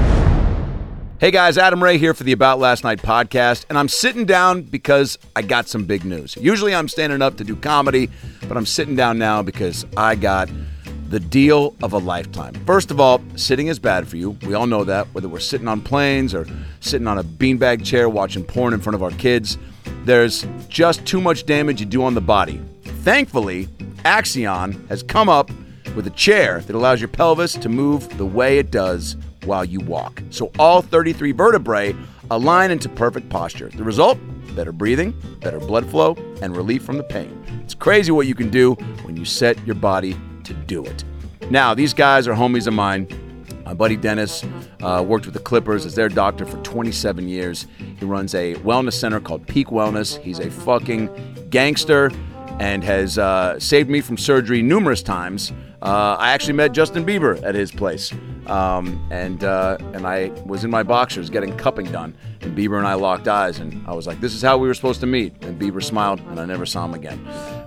Hey guys, Adam Ray here for the About Last Night podcast, and I'm sitting down because I got some big news. Usually I'm standing up to do comedy, but I'm sitting down now because I got the deal of a lifetime. First of all, sitting is bad for you. We all know that, whether we're sitting on planes or sitting on a beanbag chair watching porn in front of our kids. There's just too much damage you do on the body. Thankfully, Axion has come up with a chair that allows your pelvis to move the way it does while you walk. So all 33 vertebrae align into perfect posture. The result? Better breathing, better blood flow, and relief from the pain. It's crazy what you can do when you set your body to do it. Now, these guys are homies of mine. My buddy Dennis worked with the Clippers as their doctor for 27 years. He runs a wellness center called Peak Wellness. He's a fucking gangster and has saved me from surgery numerous times. I actually met Justin Bieber at his place. And I was in my boxers getting cupping done. And Bieber and I locked eyes. And I was like, this is how we were supposed to meet. And Bieber smiled, and I never saw him again.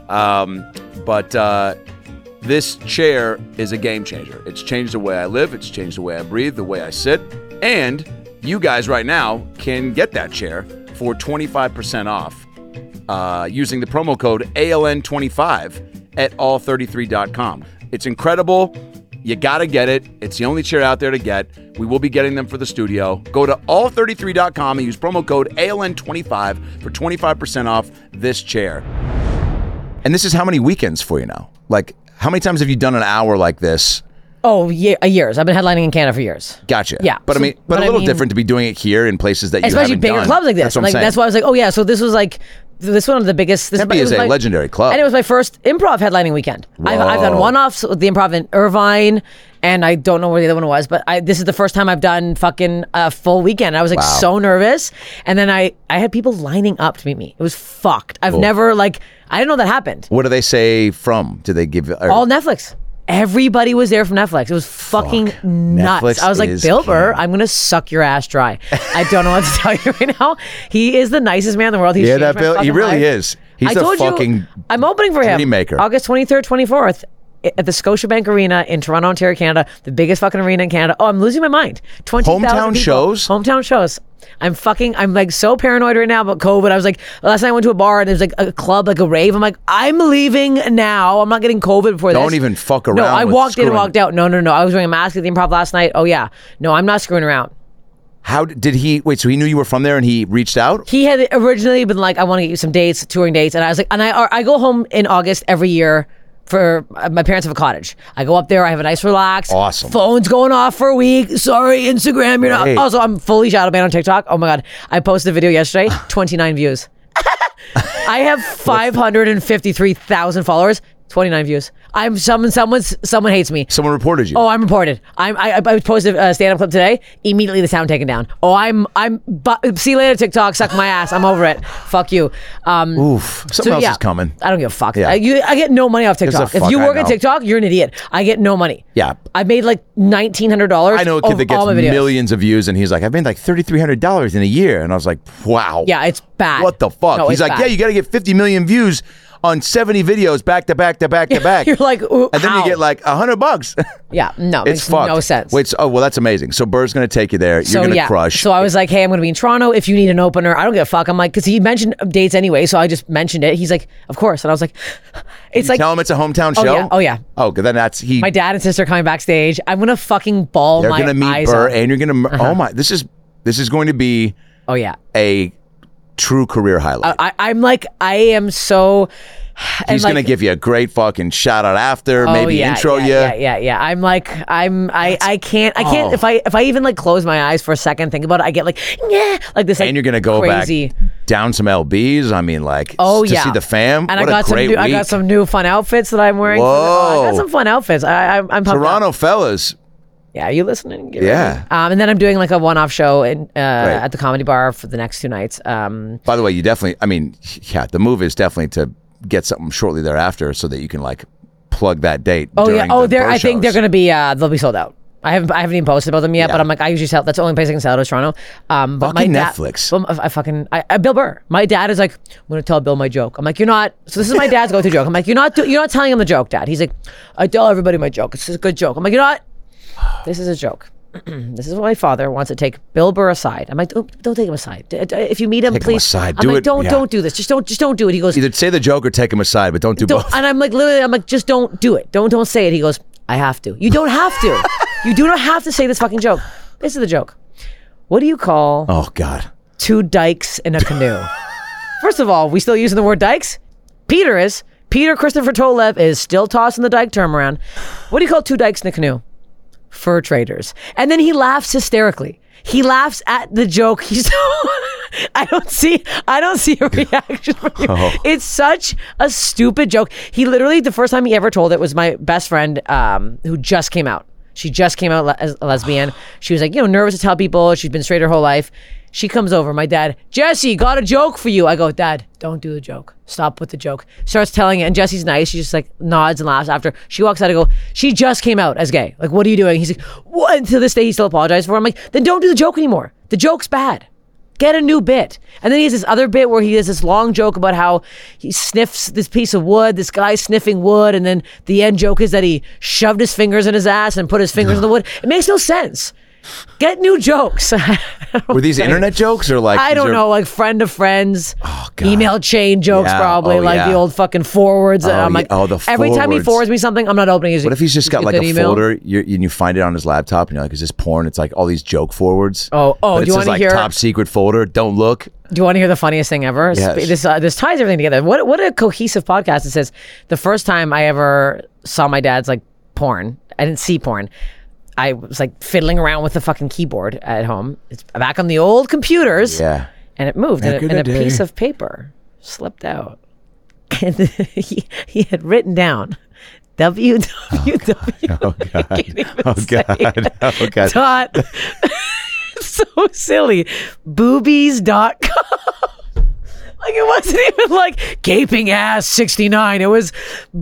This chair is a game changer. It's changed the way I live. It's changed the way I breathe, the way I sit. And you guys right now can get that chair for 25% off using the promo code ALN25 at all33.com. It's incredible. You got to get it. It's the only chair out there to get. We will be getting them for the studio. Go to all33.com and use promo code ALN25 for 25% off this chair. And this is how many weekends for you now? Like, how many times have you done an hour like this? Oh, years. I've been headlining in Canada for years. Gotcha. Yeah. But a little different to be doing it here in places that you haven't done. Especially bigger clubs like this. That's why I was like, oh yeah, so this was like, this one of the biggest. Tempe is a legendary club. And it was my first improv headlining weekend. I've done one-offs with the improv in Irvine, and I don't know where the other one was, but this is the first time I've done fucking a full weekend. I was like so nervous. And then I had people lining up to meet me. It was fucked. I've never I didn't know that happened. What do they say from? Do they give... All Netflix. Everybody was there from Netflix. It was fucking nuts. Netflix I was like, is Bill Burr, king. I'm going to suck your ass dry. I don't know what to tell you right now. He is the nicest man in the world. He's Yeah, changed that my Bill. He fucking really life. is. He's I the told fucking you, I'm opening for him dream maker. August 23rd, 24th at the Scotiabank Arena in Toronto, Ontario, Canada, the biggest fucking arena in Canada. Oh, I'm losing my mind. 20,000 Hometown people. shows? Hometown shows. I'm like so paranoid right now about COVID. I was like, last night I went to a bar and there's like a club, like a rave. I'm like, I'm leaving now. I'm not getting COVID before this. Don't even fuck around. No, I with walked in and screwing. walked out. No. I was wearing a mask at the Improv last night. Oh yeah. No, I'm not screwing around. How did he? Wait, so he knew you were from there and he reached out? He had originally been like, I want to get you some dates, touring dates. And I was like, and I go home in August every year for my parents have a cottage. I go up there. I have a nice relax. Awesome. Phone's going off for a week. Sorry, Instagram. You're Great. not. Also, I'm fully shadow banned on TikTok. Oh my God. I posted a video yesterday. 29 views. I have 553,000 followers. 29 views. I'm someone hates me. Someone reported you. Oh, I'm reported. I posted a stand-up clip today. Immediately the sound taken down. Oh, see you later, TikTok. Suck my ass. I'm over it. Fuck you. Oof. Something else is coming. I don't give a fuck. Yeah. I get no money off TikTok. the If fuck you I work at know. TikTok, you're an idiot. I get no money. Yeah. I made like $1,900. I know a kid that gets millions of views and he's like, I've made like $3,300 in a year. And I was like, wow. Yeah, it's bad. What the fuck? No, He's it's like, bad. yeah, you got to get 50 million views on 70 videos back to back to back to back. You're like, ooh, and then how? you get like $100. Yeah, no, it It's makes fucked. no sense. Wait, oh, well, that's amazing. So Burr's going to take you there. You're going to crush. So I was like, hey, I'm going to be in Toronto. If you need an opener, I don't give a fuck. I'm like, because he mentioned dates anyway, so I just mentioned it. He's like, of course. And I was like, it's You like, tell him it's a hometown oh show? yeah, oh yeah. Oh, good. Then that's he. My dad and sister are coming backstage. I'm going to fucking bawl They're my going to meet eyes Burr out. and you're going to, oh my, this is going to be Oh yeah. a true career highlight. I'm like, I am so. He's going to give you a great fucking shout out after, maybe intro you. Yeah. I'm like, I can't. If I even like close my eyes for a second, think about it, I get like, yeah, like this. And you're going to go crazy. back down some LBs. I mean, like, Oh to yeah, see the fam. And What I got a great some. I got week. some new fun outfits that I'm wearing. Whoa. I got some fun outfits. I'm pumped up. Toronto fellas. Yeah, are you listening? Get Yeah. ready. And then I'm doing like a one-off show at the Comedy Bar for the next 2 nights. By the way, you definitely, I mean, yeah, the move is definitely to get something shortly thereafter so that you can like plug that date. Oh yeah. during Oh, the Burr I think they're shows. gonna be. They'll be sold out. I haven't even posted about them yet, Yeah. but I'm like, I usually sell. That's the only place I can sell it is Toronto. But my Fucking dad, Netflix. Well, I Bill Burr. My dad is like, I'm gonna tell Bill my joke. I'm like, you're not. So this is my dad's go-to joke. I'm like, you're not telling him the joke, Dad. He's like, I tell everybody my joke. It's a good joke. I'm like, you know what? This is a joke. This is what my father wants to take Bill Burr aside. I'm like, don't take him aside. If you meet him, Take him please. aside. I'm Do like, it. don't Yeah. do this. Just don't do it. He goes, Either say the joke or take him aside, but don't do both. and I'm like, literally, I'm like, just don't do it. Don't say it. He goes, I have to. You don't have to. You do not have to say this fucking joke. This is the joke. What do you call Oh God. 2 dykes in a canoe? First of all, we still using the word dykes? Peter Christopher Tolev is still tossing the dyke term around. What do you call 2 dykes in a canoe? Fur traders. And then he laughs hysterically. He laughs at the joke. He's I don't see a reaction from you. Oh. It's such a stupid joke. He literally, the first time he ever told it was my best friend who just came out. She just came out as a lesbian. She was like, nervous to tell people. She's been straight her whole life. She comes over. My dad, Jesse, got a joke for you. I go, Dad, don't do the joke. Stop with the joke. Starts telling it, and Jesse's nice. She just like nods and laughs after. She walks out. I go, she just came out as gay. Like, what are you doing? He's like, what? And to this day, he still apologized for it. I'm like, then don't do the joke anymore. The joke's bad. Get a new bit. And then he has this other bit where he has this long joke about how he sniffs this piece of wood. This guy's sniffing wood. And then the end joke is that he shoved his fingers in his ass and put his fingers in the wood. It makes no sense. Get new jokes. Were these internet jokes or like? I don't know, like friend of friends, God. email chain jokes, Yeah. probably Oh, like yeah. the old fucking forwards. And Oh, I'm yeah. like, Oh, the every time he forwards. forwards me something, I'm not opening his. What if he's just got like a email? folder and you find it on his laptop and you're like, is this porn? It's like all these joke forwards. Oh, But do it you says want to like hear? top secret folder. Don't look. Do you want to hear the funniest thing ever? Yes. This ties everything together. What a cohesive podcast. It says the first time I ever saw my dad's like porn, I didn't see porn. I was like fiddling around with the fucking keyboard at home. It's back on the old computers. Yeah. And it moved, Back in and a the day. piece of paper slipped out. And he had written down www. Oh God. Oh God. Oh God. Dot. So silly. Boobies.com. Like it wasn't even like gaping ass 69. It was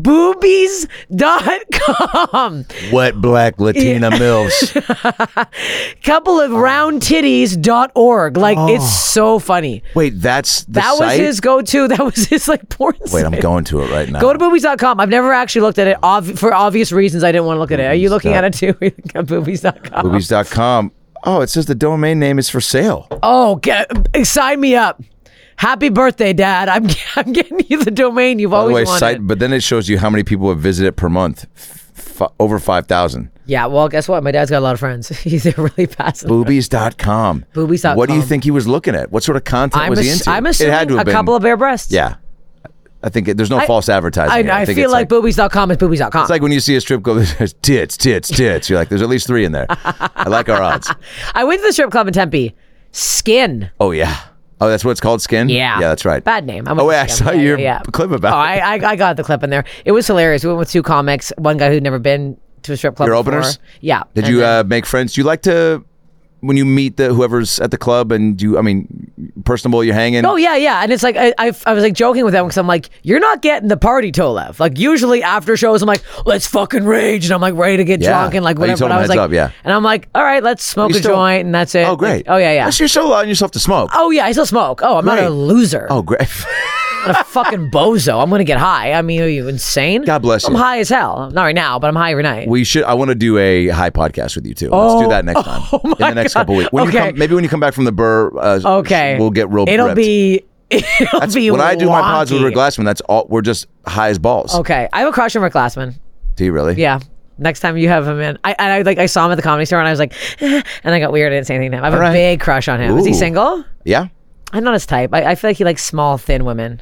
boobies.com. Wet black Latina milfs. Couple of roundtitties.org. Like it's so funny. Wait, that's the That was site? his go-to. That was his like porn Wait, I'm site. going to it right now. Go to boobies.com. I've never actually looked at it for obvious reasons. I didn't want to look at it. Are you looking at it too? At boobies.com. Boobies.com. Oh, it says the domain name is for sale. Oh, sign me up. Happy birthday, Dad. I'm getting you the domain you've By the always way, wanted. but then it shows you how many people have visited per month. Over 5,000. Yeah, well, guess what? My dad's got a lot of friends. He's really passive. Boobies.com. Boobies.com. What do you think he was looking at? What sort of content was he into? I'm It assuming had to have a been, couple of bare breasts. Yeah. I think there's no false advertising. here. I think feel it's like boobies.com is boobies.com. It's like when you see a strip club that says tits, tits, tits. You're like, there's at least 3 in there. I like our odds. I went to the strip club in Tempe. Skin. Oh, yeah. Oh, that's what it's called, Skin? Yeah. Yeah, that's right. Bad name. Oh, wait, I saw your clip about Oh, it. I got the clip in there. It was hilarious. We went with 2 comics. One guy who'd never been to a strip club Your before. openers? Yeah. Did And you then- make friends? Do you like to, when you meet whoever's at the club and personable, you're hanging? Oh yeah, and it's like I was like joking with them because I'm like, you're not getting the party Tolev. Like usually after shows, I'm like, let's fucking rage, and I'm like ready to get Yeah. drunk and like Oh, you whatever. told But them I was heads like, up, yeah. and I'm like, all right, let's smoke You a still- joint, and that's it. Oh, great. Like, oh yeah. So you're still allowing yourself to smoke. Oh yeah, I still smoke. Oh, I'm not a Great. loser. Oh, great. I'm not a fucking bozo. I'm gonna get high. I mean, are you insane? God bless you. I'm high as hell. Not right now, but I'm high every night. I want to do a high podcast with you too. Let's do that next time. In the next couple weeks. Okay. Maybe when you come back from the Burr, Okay. we'll get real It'll ripped. be. That's when I do my pods with wonky. Rick Glassman. That's all. We're just high as balls. Okay, I have a crush on Rick Glassman. Do you really? Yeah. Next time you have him in, I saw him at the Comedy Store and I was like, and I got weird. I didn't say anything to him. I have All a right. big crush on him. Is he Ooh. single? Yeah. I'm not his type. I feel like he likes small, thin women.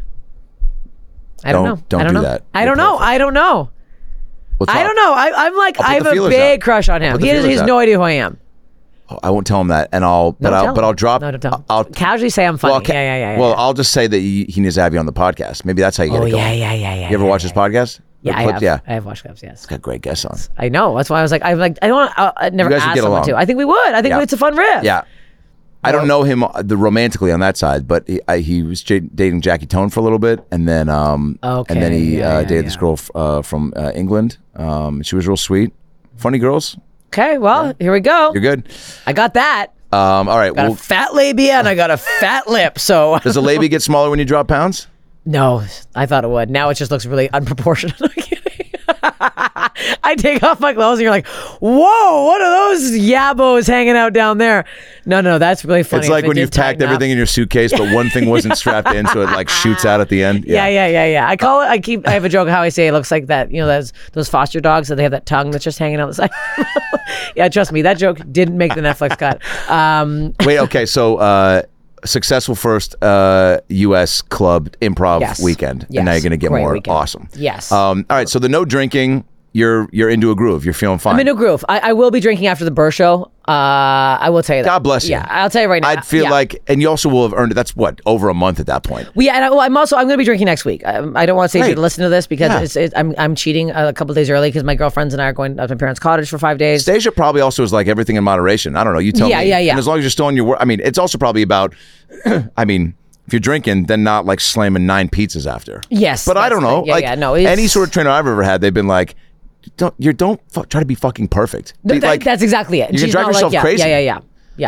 I don't know. Don't I do know. that. I You're don't know. perfect. I don't know. We'll I talk. don't know. I'm like, I'll put I have the a feelers big out. crush on I'll him. put the He has feelers out. no idea who I am. I won't tell him that, and I'll drop. No, don't tell him. I'll casually say I'm funny. Well, yeah. Well, I'll just say that he needs to have you on the podcast. Maybe that's how you get Oh it going. yeah. You ever watch his podcast? Yeah, The I clips? have. Yeah. I have watched clips. Yes. Got great guests on. I know. That's why I was like, I don't want. I never You guys would asked get someone along. to. I think we would. I think Yeah. it's a fun riff. Yeah. I don't know him romantically on that side, but he was dating Jackie Tone for a little bit, and then Okay, and then he yeah, dated this girl from England. She was real sweet, funny girls. Okay. Well, here we go. You're good. I got that. All right. Got a fat labia and I got a fat lip. So Does the labia get smaller when you drop pounds? no, I thought it would. Now it just looks really unproportionate. I'm kidding. I take off my clothes and you're like, whoa, what are those yabos hanging out down there? No, that's really funny. It's like If it when did you've packed tighten up. everything in your suitcase, but one thing wasn't strapped in, so it like shoots out at the end. Yeah. I call it. I have a joke how I say it looks like that. You know, those foster dogs that they have that tongue that's just hanging out the side. Yeah, trust me, that joke didn't make the Netflix cut. Wait, okay, so successful first U.S. club improv Yes. weekend, Yes. and now you're going to get Great more. weekend. Awesome. Yes. All right, so the no drinking, you're into a groove. You're feeling fine. I'm in a groove. I will be drinking after the Burr show. I will tell you that. God bless you. Yeah, I'll tell you right now. I'd feel yeah. like, and you also will have earned it. That's what, over a month at that point. Well, yeah, and I'm going to be drinking next week. I don't want Stacey Great. to listen to this because Yeah. I'm cheating a couple of days early because my girlfriends and I are going up to my parents' cottage for 5 days. Stasia probably also is like everything in moderation. I don't know. You tell me. Yeah. And as long as you're still on your work, I mean, it's also probably about, I mean, if you're drinking, then not like slamming 9 pizzas after. Yes, But I that's don't know. the- yeah, like yeah, no, it's- any sort of trainer I've ever had, they've been like, don't try to be fucking perfect. Like, That's exactly it. you can She's drive not yourself like, crazy. Yeah.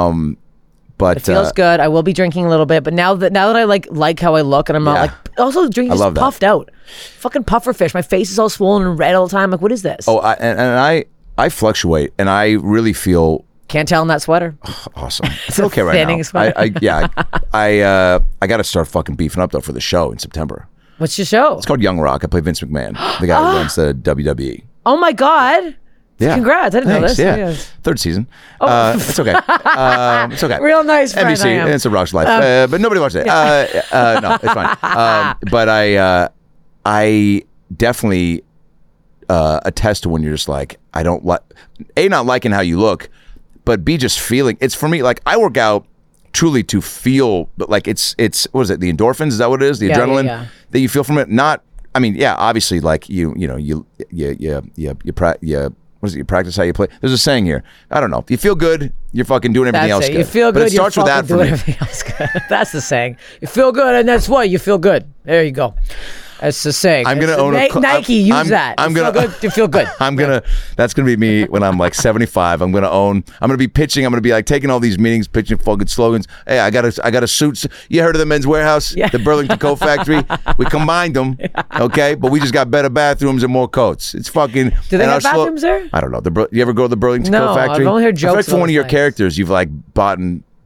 but It feels good. I will be drinking a little bit, but now that I like how I look and I'm not Yeah. like also drinking I just love that. puffed out, fucking puffer fish. My face is all swollen and red all the time. Like, what is this? Oh, I fluctuate, and I really feel Can't tell in that sweater. awesome. I feel okay right thinning now. sweater. I got to start fucking beefing up though for the show in September. What's your show? It's called Young Rock. I play Vince McMahon, the guy who runs the WWE. Oh my god! Yeah. Congrats! I didn't know Thanks, this. Yeah. Yes. Third season. It's okay. It's okay. Real nice friend NBC. I am. It's a rock's life. But nobody watched it. No, it's fine. But I definitely attest to when you're just like, I don't like, A, not liking how you look, but B, just feeling. It's for me, like, I work out truly to feel, but like it's what is it? The endorphins? Is that what it is? The Yeah, adrenaline yeah. that you feel from it? Not, I mean, yeah, obviously, like you what is it? You practice how you play. There's a saying here. I don't know. If you feel good, you're fucking doing everything else good. You feel good, but it starts with that for doing me. everything else good. That's the saying. You feel good, and that's what you feel good. There you go. That's the saying. I'm gonna own Nike. Use that. I'm gonna feel good. You feel good. That's gonna be me when I'm like 75. I'm gonna be pitching. I'm gonna be like taking all these meetings, pitching fucking slogans. Hey, I got a suit. You heard of the Men's Warehouse? Yeah. The Burlington Coat Factory. We combined them. Okay, but we just got better bathrooms and more coats. It's fucking. Do they have bathrooms there? I don't know. You ever go to the Burlington No, Coat Factory? I've only heard jokes I feel like for about one of your those characters, you've like bought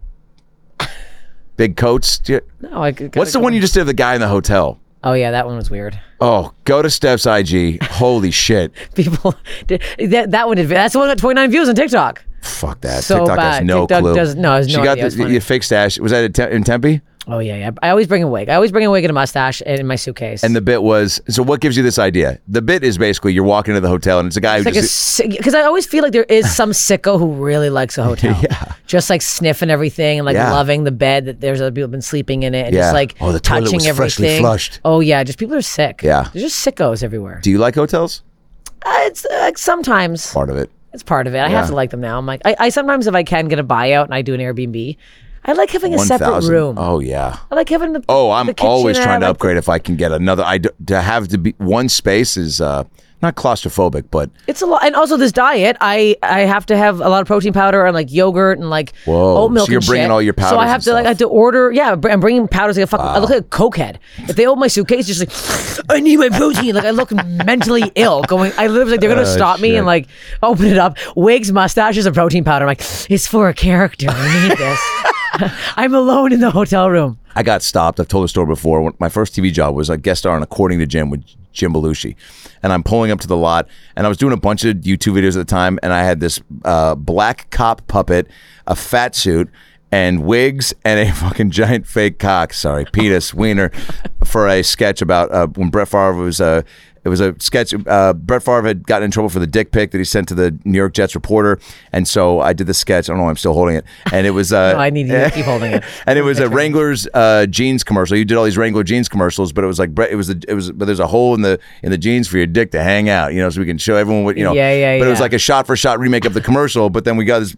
big coats. No, What's the one you just did of the guy in the hotel? Oh yeah, that one was weird. Oh, go to Steph's IG. Holy shit. People, that one did. That's the one that got 29 views on TikTok. Fuck that. So TikTok bad. has no TikTok clue. has no She got idea. the fake stash. Was that in Tempe? Oh yeah. I always bring a wig. I always bring a wig and a mustache in my suitcase. And the bit was, so what gives you this idea? The bit is basically you're walking into the hotel and it's a guy who just... Because I always feel like there is some sicko who really likes a hotel. Yeah. Just like sniffing everything and like Yeah. loving the bed that there's other people have been sleeping in it and Yeah. just like Oh, the toilet touching was everything. freshly flushed. Oh yeah, just people are sick. Yeah. There's just sickos everywhere. Do you like hotels? It's like sometimes. Part of it. It's part of it. I Yeah. have to like them now. I'm like, I sometimes if I can get a buyout and I do an Airbnb, I like having a separate 1,000. room. Oh, yeah. I like having the I'm the kitchen always and trying to I like upgrade if I can get another. To have to be one space is not claustrophobic, but It's a lot, and also this diet. I have to have a lot of protein powder and like yogurt and like Whoa, oat milk. so you're and bringing shit. all your So I powders have and to like I have to order. Yeah, I'm bringing powders like a fucking. I look like a cokehead. If they open my suitcase, just like I need my protein. Like I look mentally ill. Going, I live like they're gonna stop me shit. and like open it up. Wigs, mustaches, and protein powder. I'm like, it's for a character. I need this. I'm alone in the hotel room. I got stopped. I've told the story before. My first TV job was a guest star on According to Jim with Jim Belushi. And I'm pulling up to the lot, and I was doing a bunch of YouTube videos at the time, and I had this black cop puppet, a fat suit, and wigs, and a fucking giant fake cock, penis, wiener, for a sketch about when Brett Favre was... It was a sketch. Brett Favre had gotten in trouble for the dick pic that he sent to the New York Jets reporter, and so I did the sketch. I don't know why I'm still holding it, and it was. No, I need you to keep holding it. And it was a Wrangler's jeans commercial. You did all these Wrangler jeans commercials, but it was like Brett. It was. But there's a hole in the jeans for your dick to hang out. You know, so we can show everyone what you know. Yeah. But it was like a shot for shot remake of the commercial. But then we got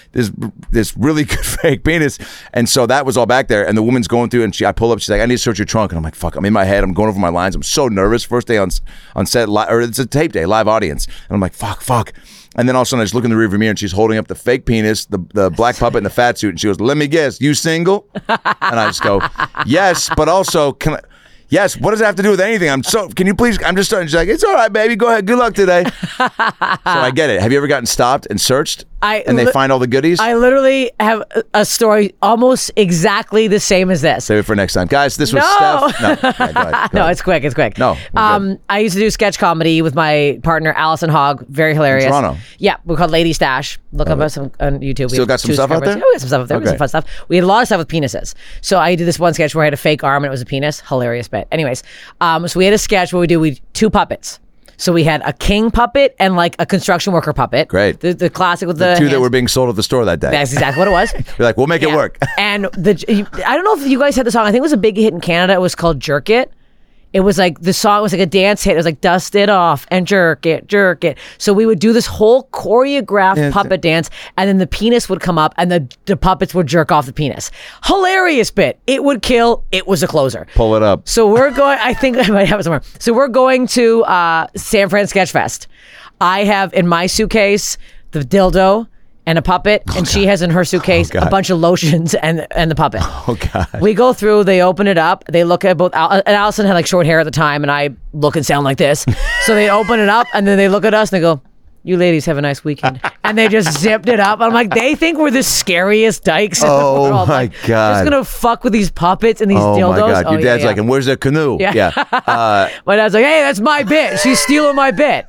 this really good fake penis, and so that was all back there. And the woman's going through, and I pull up. She's like, "I need to search your trunk," and I'm like, "Fuck!" I'm in my head. I'm going over my lines. I'm so nervous. First day on set, or it's a tape day, live audience, and I'm like, "Fuck." And then all of a sudden, I just look in the rearview mirror, and she's holding up the fake penis, the black puppet, and the fat suit, and she goes, "Let me guess, you single?" And I just go, "Yes, but also can I?" Yes, what does it have to do with anything? Can you please, I'm just starting. She's like, "It's all right, baby. Go ahead. Good luck today." So I get it. Have you ever gotten stopped and searched? And they find all the goodies? I literally have a story almost exactly the same as this. Save it for next time. Guys, this was No. Steph. No, yeah, go ahead. No, it's quick. No, we're good. I used to do sketch comedy with my partner Allison Hogg. Very hilarious. In Toronto? Yeah, we're called Lady Stash. Look up us on YouTube. Still got some stuff out there? Yeah, we got some stuff out there. We got Okay. some fun stuff. We had a lot of stuff with penises. So I did this one sketch where I had a fake arm and it was a penis. Hilarious bit. Anyways, so we had a sketch where we two puppets. So we had a king puppet and like a construction worker puppet. Great. The classic with the two that hands. were being sold at the store that day. That's exactly what it was. You're like, we'll make it Yeah. work. And I don't know if you guys had the song. I think it was a big hit in Canada. It was called Jerk It. It was like the song was like a dance hit. It was like dust it off and jerk it. So we would do this whole choreographed puppet dance, and then the penis would come up, and the puppets would jerk off the penis. Hilarious bit. It would kill. It was a closer. Pull it up. So we're going. I think I might have it somewhere. So we're going to San Fran Sketch Fest. I have in my suitcase the dildo and a puppet, and she has in her suitcase a bunch of lotions and the puppet. Oh, God. We go through, they open it up, they look at both, and Allison had like short hair at the time, and I look and sound like this. So they open it up, and then they look at us, and they go, "You ladies have a nice weekend." And they just zipped it up. I'm like, they think we're the scariest dykes in the world. Oh, my Like, God. Just gonna fuck with these puppets and these Oh, dildos. my God. Your dad's yeah. like, and where's their canoe? Yeah. Yeah. My dad's like, "Hey, that's my bit. She's stealing my bit."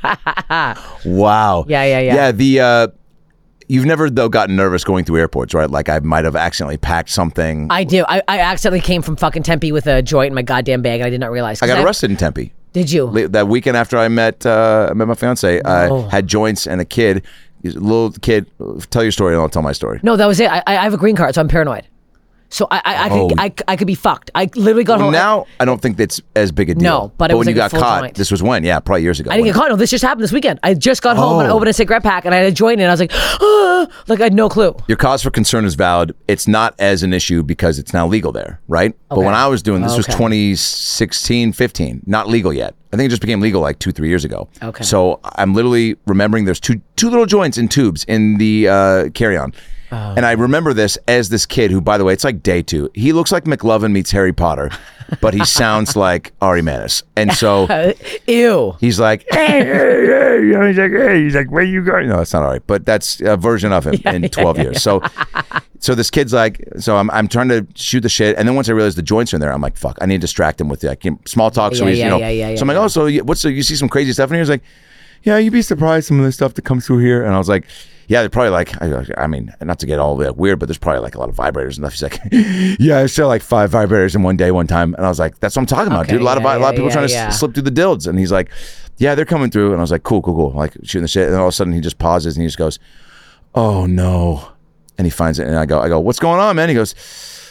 Wow. Yeah. Yeah, you've never, though, gotten nervous going through airports, right? Like I might have accidentally packed something. I do. I accidentally came from fucking Tempe with a joint in my goddamn bag, and I did not realize. I got arrested in Tempe. Did you? That weekend after I met my fiance, I had joints and a kid, little kid. Tell your story and I'll tell my story. No, that was it. I have a green card, so I'm paranoid. So I could be fucked. I literally got home. Now I don't think that's as big a deal. No, but it was when you like a got full caught, joint. this was when? Yeah, probably years ago. I didn't get caught. No, this just happened this weekend. I just got home and I opened a cigarette pack and I had a joint in it. I was like, like I had no clue. Your cause for concern is valid. It's not as an issue because it's now legal there, right? But when I was doing this was 2016, 15, not legal yet. I think it just became legal like 2-3 years ago. Okay. So I'm literally remembering there's two little joints in tubes in the carry-on. And I remember this as this kid who, by the way, it's like day 2. He looks like McLovin meets Harry Potter, but he sounds like Ari Manis. And so Ew. he's like, hey, you know, he's like, where you going? No, that's not Ari, but that's a version of him in 12 years. So this kid's like, so I'm trying to shoot the shit. And then once I realized the joints are in there, I'm like, fuck, I need to distract him with like small talk. So he's, so I'm like, oh, so you see some crazy stuff in here? He's like, yeah, you'd be surprised some of the stuff that comes through here. And I was like, yeah, they're probably like, I mean, not to get all the weird, but there's probably like a lot of vibrators and stuff. He's like, yeah, I sell like 5 vibrators in one day, one time. And I was like, that's what I'm talking about, dude. A lot of people trying to slip through the dilds. And he's like, yeah, they're coming through. And I was like, cool. Like shooting the shit. And then all of a sudden he just pauses and he just goes, oh no. And he finds it. And I go, what's going on, man? He goes,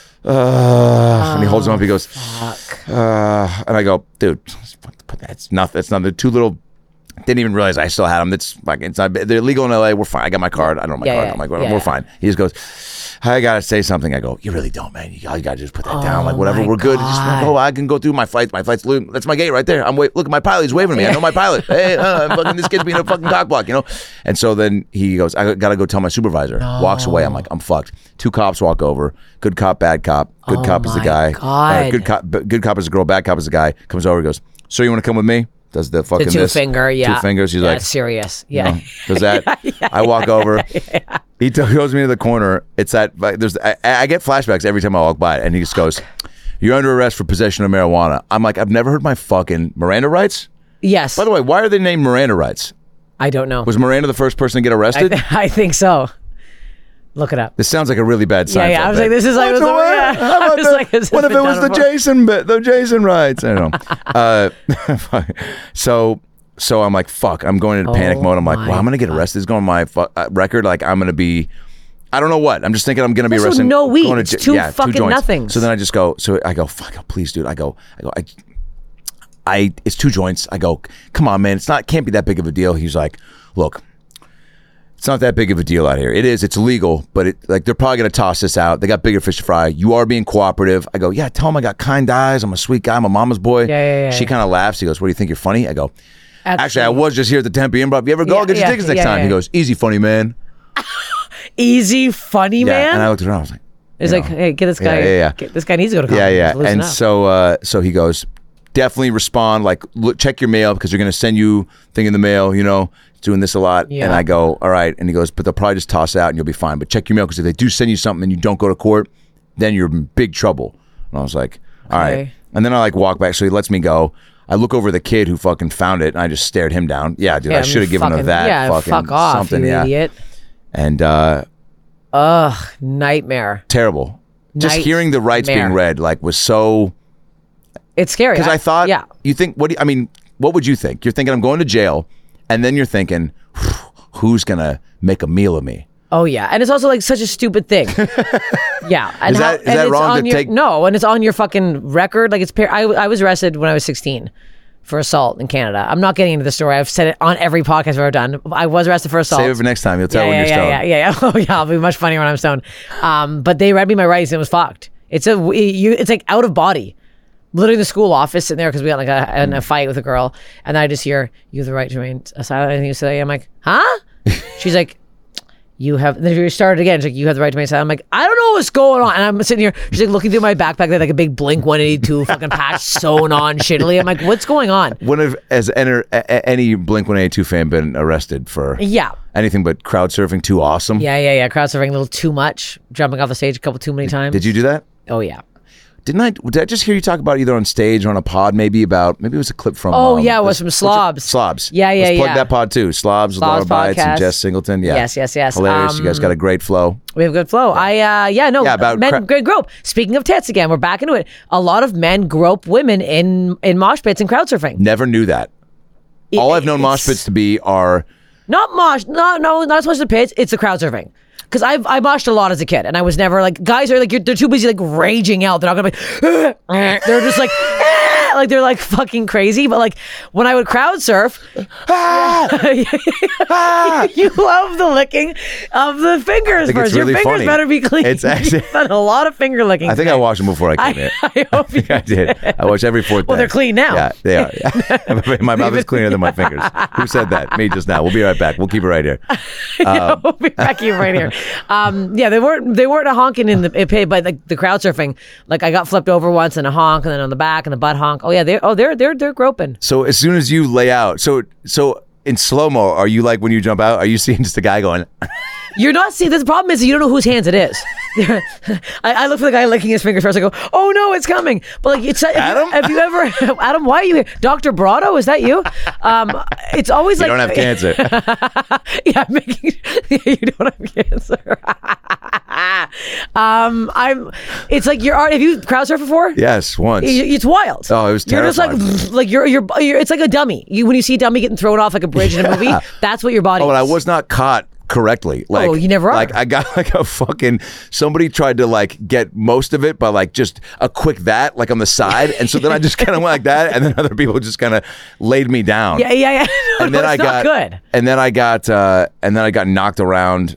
and he holds him up. He goes, and I go, dude, that's nothing. It's nothing. 2 little. Didn't even realize I still had them. It's like, it's not, they're legal in LA. We're fine. I got my card. I don't know my card. I'm like, we're fine. He just goes, I gotta say something. I go, you really don't, man. You gotta just put that down. Like whatever, we're good. Just I can go through my flight. My flight's that's my gate right there. Look at my pilot. He's waving at me. I know my pilot. Hey, this kid's being a fucking cockblock, you know. And so then he goes, I gotta go tell my supervisor. Walks away. I'm like, I'm fucked. 2 cops walk over. Good cop, bad cop. Good cop is the guy. Good cop is the girl. Bad cop is the guy. Comes over. He goes, sir, you want to come with me? Does the fucking the 2 finger, 2 fingers. He's like, serious. Yeah. You know, does that? I walk over. He goes me to the corner. It's that I get flashbacks every time I walk by it, and he just goes, "You're under arrest for possession of marijuana." I'm like, I've never heard my fucking Miranda rights. Yes. By the way, why are they named Miranda rights? I don't know. Was Miranda the first person to get arrested? I think so. Look it up. This sounds like a really bad Seinfeld. Yeah, I was like, this is like, what if it was the Jason bit, the Jason rights? I don't know. So I'm like, fuck. I'm going into panic mode. I'm like, well, I'm gonna get arrested. It's going on my record. Like I'm gonna be. I don't know what. I'm just thinking I'm gonna be arrested. No weed. It's 2 fucking nothings. So then I just go. So I go, fuck, please, dude. I go. It's 2 joints. I go, come on, man. Can't be that big of a deal. He's like, look. It's not that big of a deal out here. It is. It's illegal, but they're probably going to toss this out. They got bigger fish to fry. You are being cooperative. I go, yeah, tell them I got kind eyes. I'm a sweet guy. I'm a mama's boy. Yeah. She kind of laughs. He goes, what do you think? You're funny? I go, actually, I was just here at the Tempe Improv. You ever go? I'll get your tickets next time. He goes, easy, funny man. Easy, funny man? And I looked around. I was like, it's like, hey, get this guy. Yeah. This guy needs to go to college. Yeah. And so he goes, definitely respond. Like, check your mail because they're going to send you thing in the mail, you know. Doing this a lot. And I go, all right. And he goes, but they'll probably just toss it out and you'll be fine. But check your mail because if they do send you something and you don't go to court, then you're in big trouble. And I was like, all right. And then I like walk back. So he lets me go. I look over the kid who fucking found it and I just stared him down. Yeah, dude, I should have given him that. Yeah, fucking fuck off, something. You idiot. And nightmare. Terrible. Just hearing the rights being read like was so. It's scary. Because I thought, you think, what would you think? You're thinking I'm going to jail. And then you're thinking, who's going to make a meal of me? Oh, yeah. And it's also like such a stupid thing. Yeah. And is that wrong to take? No, and it's on your fucking record. Like I was arrested when I was 16 for assault in Canada. I'm not getting into the story. I've said it on every podcast I've ever done. I was arrested for assault. Save it for next time. You'll tell when you're stoned. Yeah. Oh, yeah. I'll be much funnier when I'm stoned. But they read me my rights and it was fucked. It's like out of body. Literally in the school office sitting there because we got like a fight with a girl, and I just hear, you have the right to remain silent. Anything you say? I'm like, huh? She's like, you have. Then she started again. She's like, you have the right to remain silent. I'm like, I don't know what's going on. And I'm sitting here. She's like looking through my backpack. They had like a big Blink 182 fucking patch sewn on shittily. I'm like, what's going on? When has any Blink 182 fan been arrested for? Anything but crowd surfing too awesome? Yeah. Crowd surfing a little too much. Jumping off the stage a couple too many times. Did you do that? Oh yeah. Did I just hear you talk about either on stage or on a pod maybe it was a clip from it was from Slobs. Slobs. Yeah. Let's plug that pod too. Slobs Laura Bites and Jess Singleton. Yeah. Yes. Hilarious. You guys got a great flow. We have good flow. Men grope. Speaking of tits again, we're back into it. A lot of men grope women in mosh pits and crowd surfing. Never knew that. All I've known mosh pits to be are not so much the pits, it's the crowd surfing. because I moshed a lot as a kid, and I was never like, guys are like, they're too busy like raging out. They're not gonna be, they're just like, like they're like fucking crazy. But like when I would crowd surf, you love the licking of the fingers first. Really Your fingers funny. better be clean. It's actually You've done a lot of finger licking. I think I washed them before I came here. I hope you I did. I wash every fourth day. Well, they're clean now. Yeah, they are. My mouth is cleaner than my fingers. Who said that? Me just now. We'll be right back. We'll keep it right here. We'll be back here right here. Yeah, they weren't a honking in the pay, but like the crowd surfing, like I got flipped over once in a honk, and then on the back and the butt honk. Oh yeah, they're groping. So as soon as you lay out, so in slow mo, are you like when you jump out? Are you seeing just a guy going? You're not seeing. The problem is you don't know whose hands it is. I look for the guy licking his fingers first. I go, oh no, it's coming. But like, it's Adam? Have you ever, Adam? Why are you here? Dr. Brado, is that you? It's always You like don't have cancer. yeah, you don't have cancer. It's like have you crowd surfed before? Yes, once. It's wild. Oh, it was terrifying. You're just like you're it's like a dummy. When you see a dummy getting thrown off like a bridge in a movie, that's what your body Oh, and I is. was not caught correctly. Like, you never are. Like I got like a fucking, somebody tried to like get most of it by like just a quick that like on the side, and so then I just kind of went like that, and then other people just kind of laid me down. Yeah. No, And then it's I not got good. and then I got knocked around.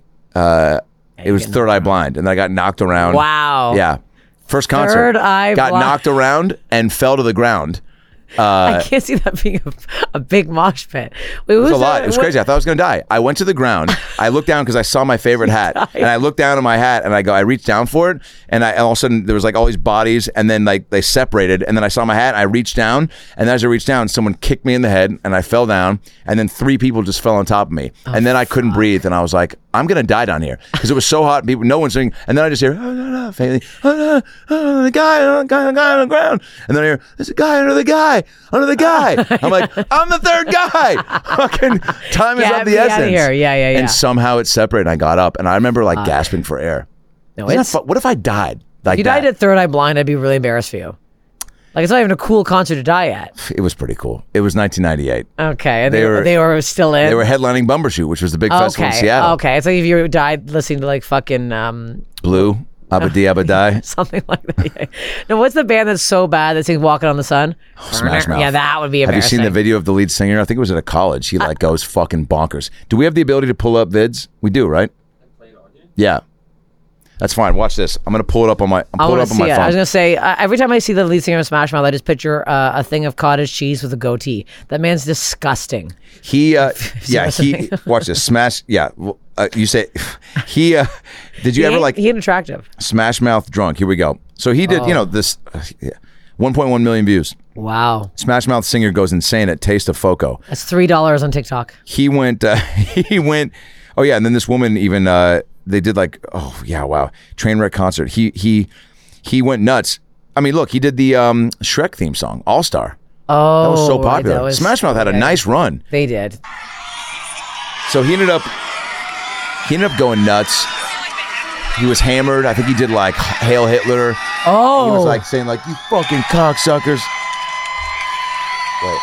It was Third Eye Blind, and then I got knocked around. Wow. Yeah. First concert. Third Eye got Blind. knocked around and fell to the ground. I can't see that being a big mosh pit. Wait, It was a lot. It was crazy. I thought I was going to die. I went to the ground. I looked down because I saw my favorite hat, and I looked down at my hat, and I reached down for it, and all of a sudden there was like all these bodies, and then like they separated, and then I saw my hat, and I reached down, and as I reached down, someone kicked me in the head, and I fell down, and then 3 people just fell on top of me, and then I couldn't breathe, and I was like, I'm going to die down here because it was so hot. People, no one's singing, and then I just hear, oh, no, faintly, the guy on the ground, and then I hear, there's a guy under the guy. I'm like, I'm the third guy. Fucking time is of the Get me essence. outta here. Yeah. And somehow it separated, and I got up, and I remember like gasping for air. No, Isn't that what if I died like if you that? died at Third Eye Blind, I'd be really embarrassed for you. Like, it's not even a cool concert to die at. It was pretty cool. It was 1998. Okay, and they were still in. They were headlining Bumbershoot, which was the big festival in Seattle. Okay, it's like if you died listening to like fucking Blue, Abadi Abadai. something like that. Yeah. Now, what's the band that's so bad that sings "Walking on the Sun"? Smash Mouth. Yeah, that would be Have you embarrassing. seen the video of the lead singer? I think it was at a college. He like goes fucking bonkers. Do we have the ability to pull up vids? We do, right? Yeah. That's fine. Watch this. I'm gonna pull it up on my. I Pull it want up to on see my it. phone. I was gonna say every time I see the lead singer of Smash Mouth, I just picture a thing of cottage cheese with a goatee. That man's disgusting. He, See what's he. Watch this. Smash. Yeah. You say he. Did you ever like He ain't attractive. Smash Mouth drunk? Here we go. So he did. You know this. 1.1 million views. Wow, Smash Mouth singer goes insane at Taste of Foco. that's $3 on TikTok. He went. He went. Oh yeah, and then this woman even. They did like. Oh yeah, wow. Trainwreck concert. He went nuts. I mean, look, he did the Shrek theme song, All Star. Oh, That was so right, popular. that was- Smash Mouth had a okay. nice run. They did. So he ended up going nuts. He was hammered. I think he did like Hail Hitler. Oh, He was like saying like, you fucking cocksuckers. Wait.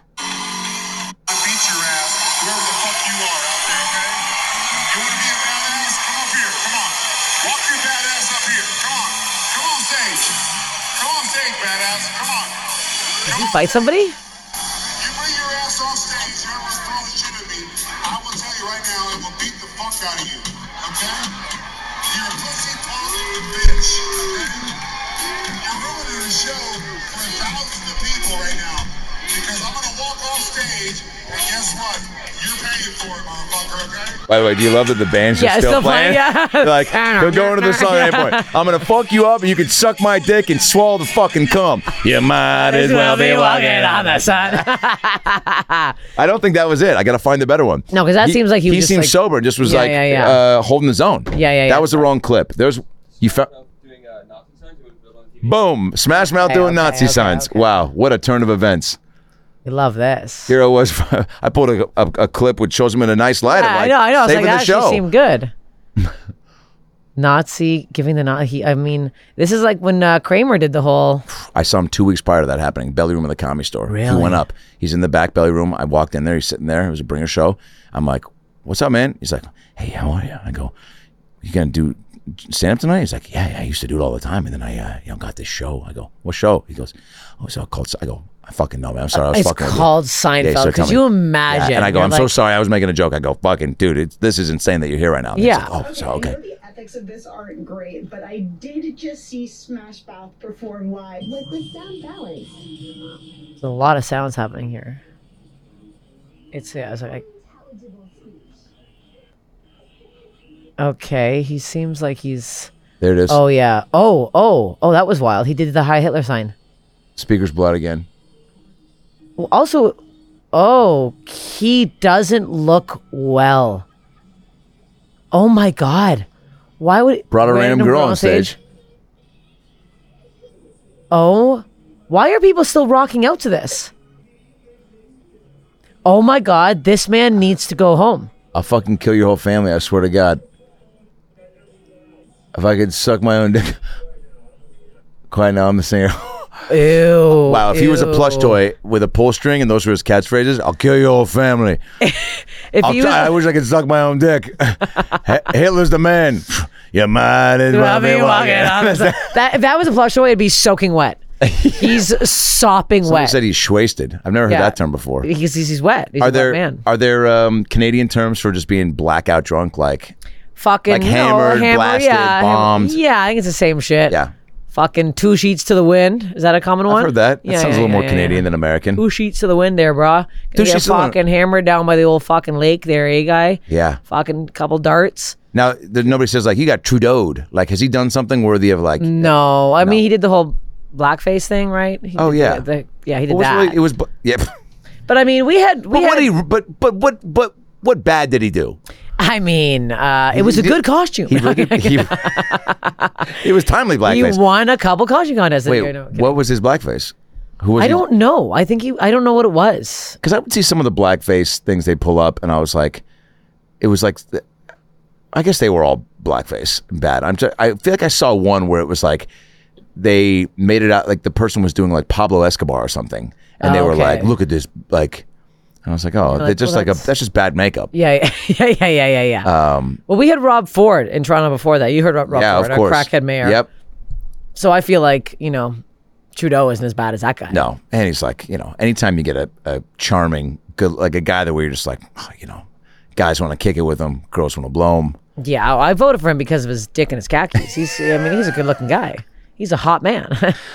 Beat your ass wherever the fuck you are out there, okay? You wanna be a badass? Come up here, come on. Walk your badass up here. Come on. Come on stage. Come on stage, badass. Come on. did you fight somebody? You bring your ass on stage, whoever's throwing shit at me, I will tell you right now, I will beat the fuck out of you. Okay? You're a pussy positive bitch. Okay? You're ruining the show for thousands of people right now. Because I'm gonna walk off stage, and guess what? You're paying for it, motherfucker, okay? By the way, do you love that the band's just Yeah, it's still still playing, playing? yeah. They're like, they'll go into the song at any point. I'm going to fuck you up and you can suck my dick and swallow the fucking cum. You might as well be walking on the sun. I don't think that was it. I got to find the better one. No, 'cause that seems like he was just seemed like- sober and just was Yeah, holding his own. Yeah. That was the wrong clip. You found. Doing Nazi signs, it would build on TV. Boom! Smash Mouth Okay, doing okay, Nazi okay, signs. okay. Wow, what a turn of events. We love this. Here I was. I pulled a clip which shows him in a nice light. I'm like, I know. I was saving like, the that show. actually seemed good. Nazi giving the Nazi. I mean, this is like when Kramer did the whole. I saw him 2 weeks prior to that happening. Belly room at the Comedy Store. He Really? went up. He's in the back belly room. I walked in there. He's sitting there. It was a bringer show. I'm like, "What's up, man?" He's like, "Hey, how are you?" I go, you gonna do stand up tonight? He's like, yeah, I used to do it all the time, and then I got this show. I go, what show? He goes, oh, it's called. I go, I fucking know, man. I'm sorry, I was It's fucking. called Yeah, Seinfeld. so Could tell you me. imagine? Yeah, and I go, You're I'm so like- sorry, I was making a joke. I go, fucking dude, this is insane that you're here right now. And he's Yeah. like, oh, so I okay. know the ethics of this aren't great, but I did just see Smash Mouth perform live with sound balance. There's a lot of sounds happening here. It's like, okay, he seems like he's. There it is. Oh yeah. Oh, that was wild. He did the Heil Hitler sign. Speaker's blood again. Also, he doesn't look well. Oh my God. Why would Brought a random girl on stage. Oh, why are people still rocking out to this? Oh my God, this man needs to go home. I'll fucking kill your whole family, I swear to God. If I could suck my own dick. Quiet now, I'm the singer. Ew. Wow, if he was a plush ew. toy with a pull string and those were his catchphrases, I'll kill your whole family. If he I was, wish I could suck my own dick. Hitler's the man. You might as well be walking on the side. if that was a plush toy, it'd be soaking wet. He's sopping Somebody wet. said he's schwasted. I've never heard Yeah. that term before. He's wet. He's Are a wet there man. Canadian terms for just being blackout drunk? Like, Fucking like hammered, blasted, bombed? Yeah, I think it's the same shit. yeah, Fucking 2 sheets to the wind. Is that a common one? I've heard that. That Yeah, sounds yeah, a little more yeah, Canadian yeah. than American. 2 sheets to the wind there, brah. Two Get sheets to the wind. fucking hammered down by the old fucking lake there, eh, guy? Yeah. Fucking couple darts. Now, nobody says like, you got Trudeau'd. Like, has he done something worthy of like? No, I mean he did the whole blackface thing, right? He Oh, did yeah. yeah, he did What was that. it was, yeah. But I mean, we had. But what bad did he do? I mean, it was a good costume. He really, it was timely He blackface. won a couple costume contests. Wait, that year. No, kidding. what was his blackface? Who was I he? don't know. I think I don't know what it was. Because I would see some of the blackface things they pull up, and I was like, it was like, I guess they were all blackface and bad. I feel like I saw one where it was like they made it out like the person was doing like Pablo Escobar or something, and they were Okay. like, look at this, like. I was like, oh, like, they're just well, like that's just bad makeup. Yeah. Well, we had Rob Ford in Toronto before that. You heard about Rob Yeah, Ford, of course. our crackhead mayor. Yep. So I feel like Trudeau isn't as bad as that guy. No, and he's like, anytime you get a charming, good, like a guy that where you're just like, guys want to kick it with him, girls want to blow him. Yeah, I voted for him because of his dick and his khakis. He's a good-looking guy. He's a hot man.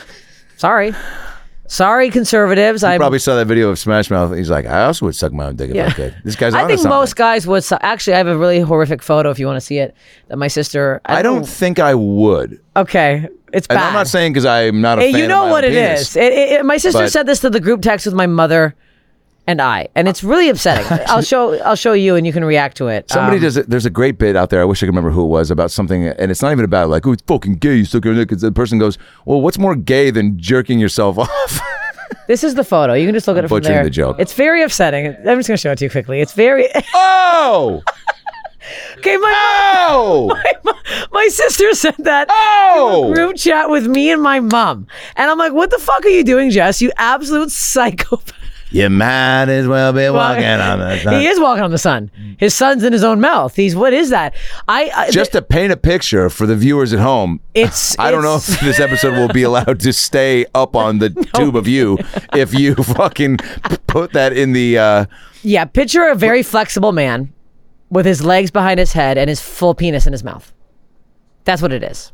Sorry, conservatives. I Probably saw that video of Smash Mouth. He's like, I also would suck my own dick if I could. This guy's I onto think something. most guys would. Actually, I have a really horrific photo if you want to see it. That my sister. I don't think I would. Okay, it's bad. And I'm not saying because I'm not a fan You of know my what own it penis. is. My sister But- said this to the group text with my mother and I, and it's really upsetting. I'll show you, and you can react to it. Somebody does it. There's a great bit out there. I wish I could remember who it was about something, and it's not even about like, oh, it's fucking gay. You suck your dick. The person goes, well, what's more gay than jerking yourself off? This is the photo. You can just look at it from butchering there. the joke. It's very upsetting. I'm just gonna show it to you quickly. It's very Oh! okay. Oh! My sister said that Oh! in a group chat with me and my mom, and I'm like, "What the fuck are you doing, Jess? You absolute psychopath!" You might as well be walking on the sun. He is walking on the sun. His son's in his own mouth. What is that? Just to paint a picture for the viewers at home, I don't know if this episode will be allowed to stay up on the tube of you if you fucking put that in the. Yeah, picture a very flexible man with his legs behind his head and his full penis in his mouth. That's what it is.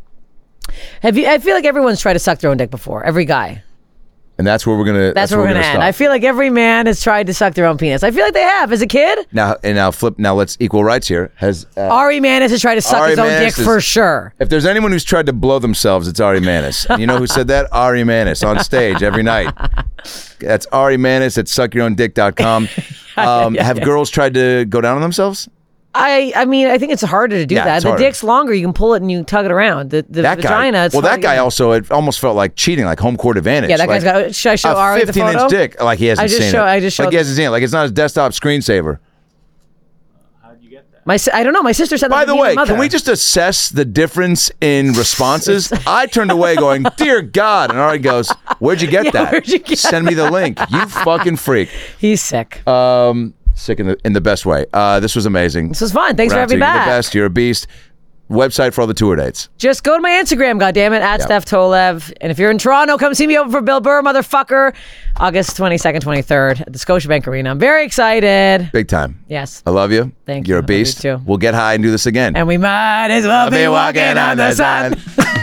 I feel like everyone's tried to suck their own dick before. Every guy. And that's where we're gonna. That's where we're gonna end. stop. I feel like every man has tried to suck their own penis. I feel like they have as a kid. Now flip. Now let's equal rights here. Has Ari Manis has tried to suck Ari his own Manis dick for sure. If there's anyone who's tried to blow themselves, it's Ari Manis. And you know who said that? Ari Manis on stage every night. That's Ari Manis at suckyourowndick.com. Have girls tried to go down on themselves? I mean, I think it's harder to do Yeah, that. it's The harder. dick's longer. You can pull it and you tug it around. The That vagina. guy. It's Well, fun that guy again. also. It almost felt like cheating, like home court advantage. Yeah, that like guy's got. Should I show a Ari the 15-inch photo? dick. Like he hasn't I just seen show- it. I just like showed- he hasn't seen it. Like it's not his desktop screensaver. How'd you get that? I don't know. My sister said that By to the me and way, my mother. can we just assess the difference in responses? I turned away going, dear God. And Ari goes, where'd you get that? where'd you get Send me the link. You fucking freak. He's sick. Sick in the best way. This was amazing. This was fun. Thanks for having me You're back. the best. You're a beast. website for all the tour dates? Just go to my Instagram, goddammit, at Steph Tolev. And if you're in Toronto, come see me over for Bill Burr, motherfucker. August 22nd, 23rd at the Scotiabank Arena. I'm very excited. Big time. Yes. I love you. Thank You're you. a beast. I love you too. We'll get high and do this again. And we might as well be walking on the sun.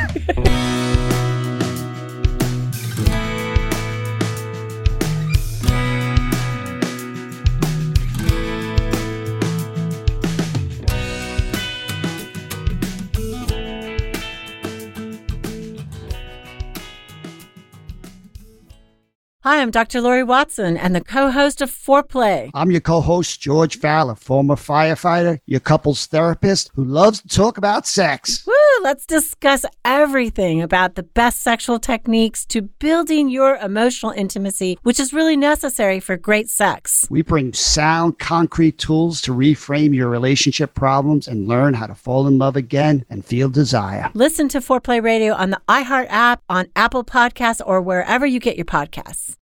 Hi, I'm Dr. Lori Watson and the co-host of Foreplay. I'm your co-host, George Fowler, former firefighter, your couples therapist who loves to talk about sex. Woo! Let's discuss everything about the best sexual techniques to building your emotional intimacy, which is really necessary for great sex. We bring sound, concrete tools to reframe your relationship problems and learn how to fall in love again and feel desire. Listen to Foreplay Radio on the iHeart app, on Apple Podcasts, or wherever you get your podcasts.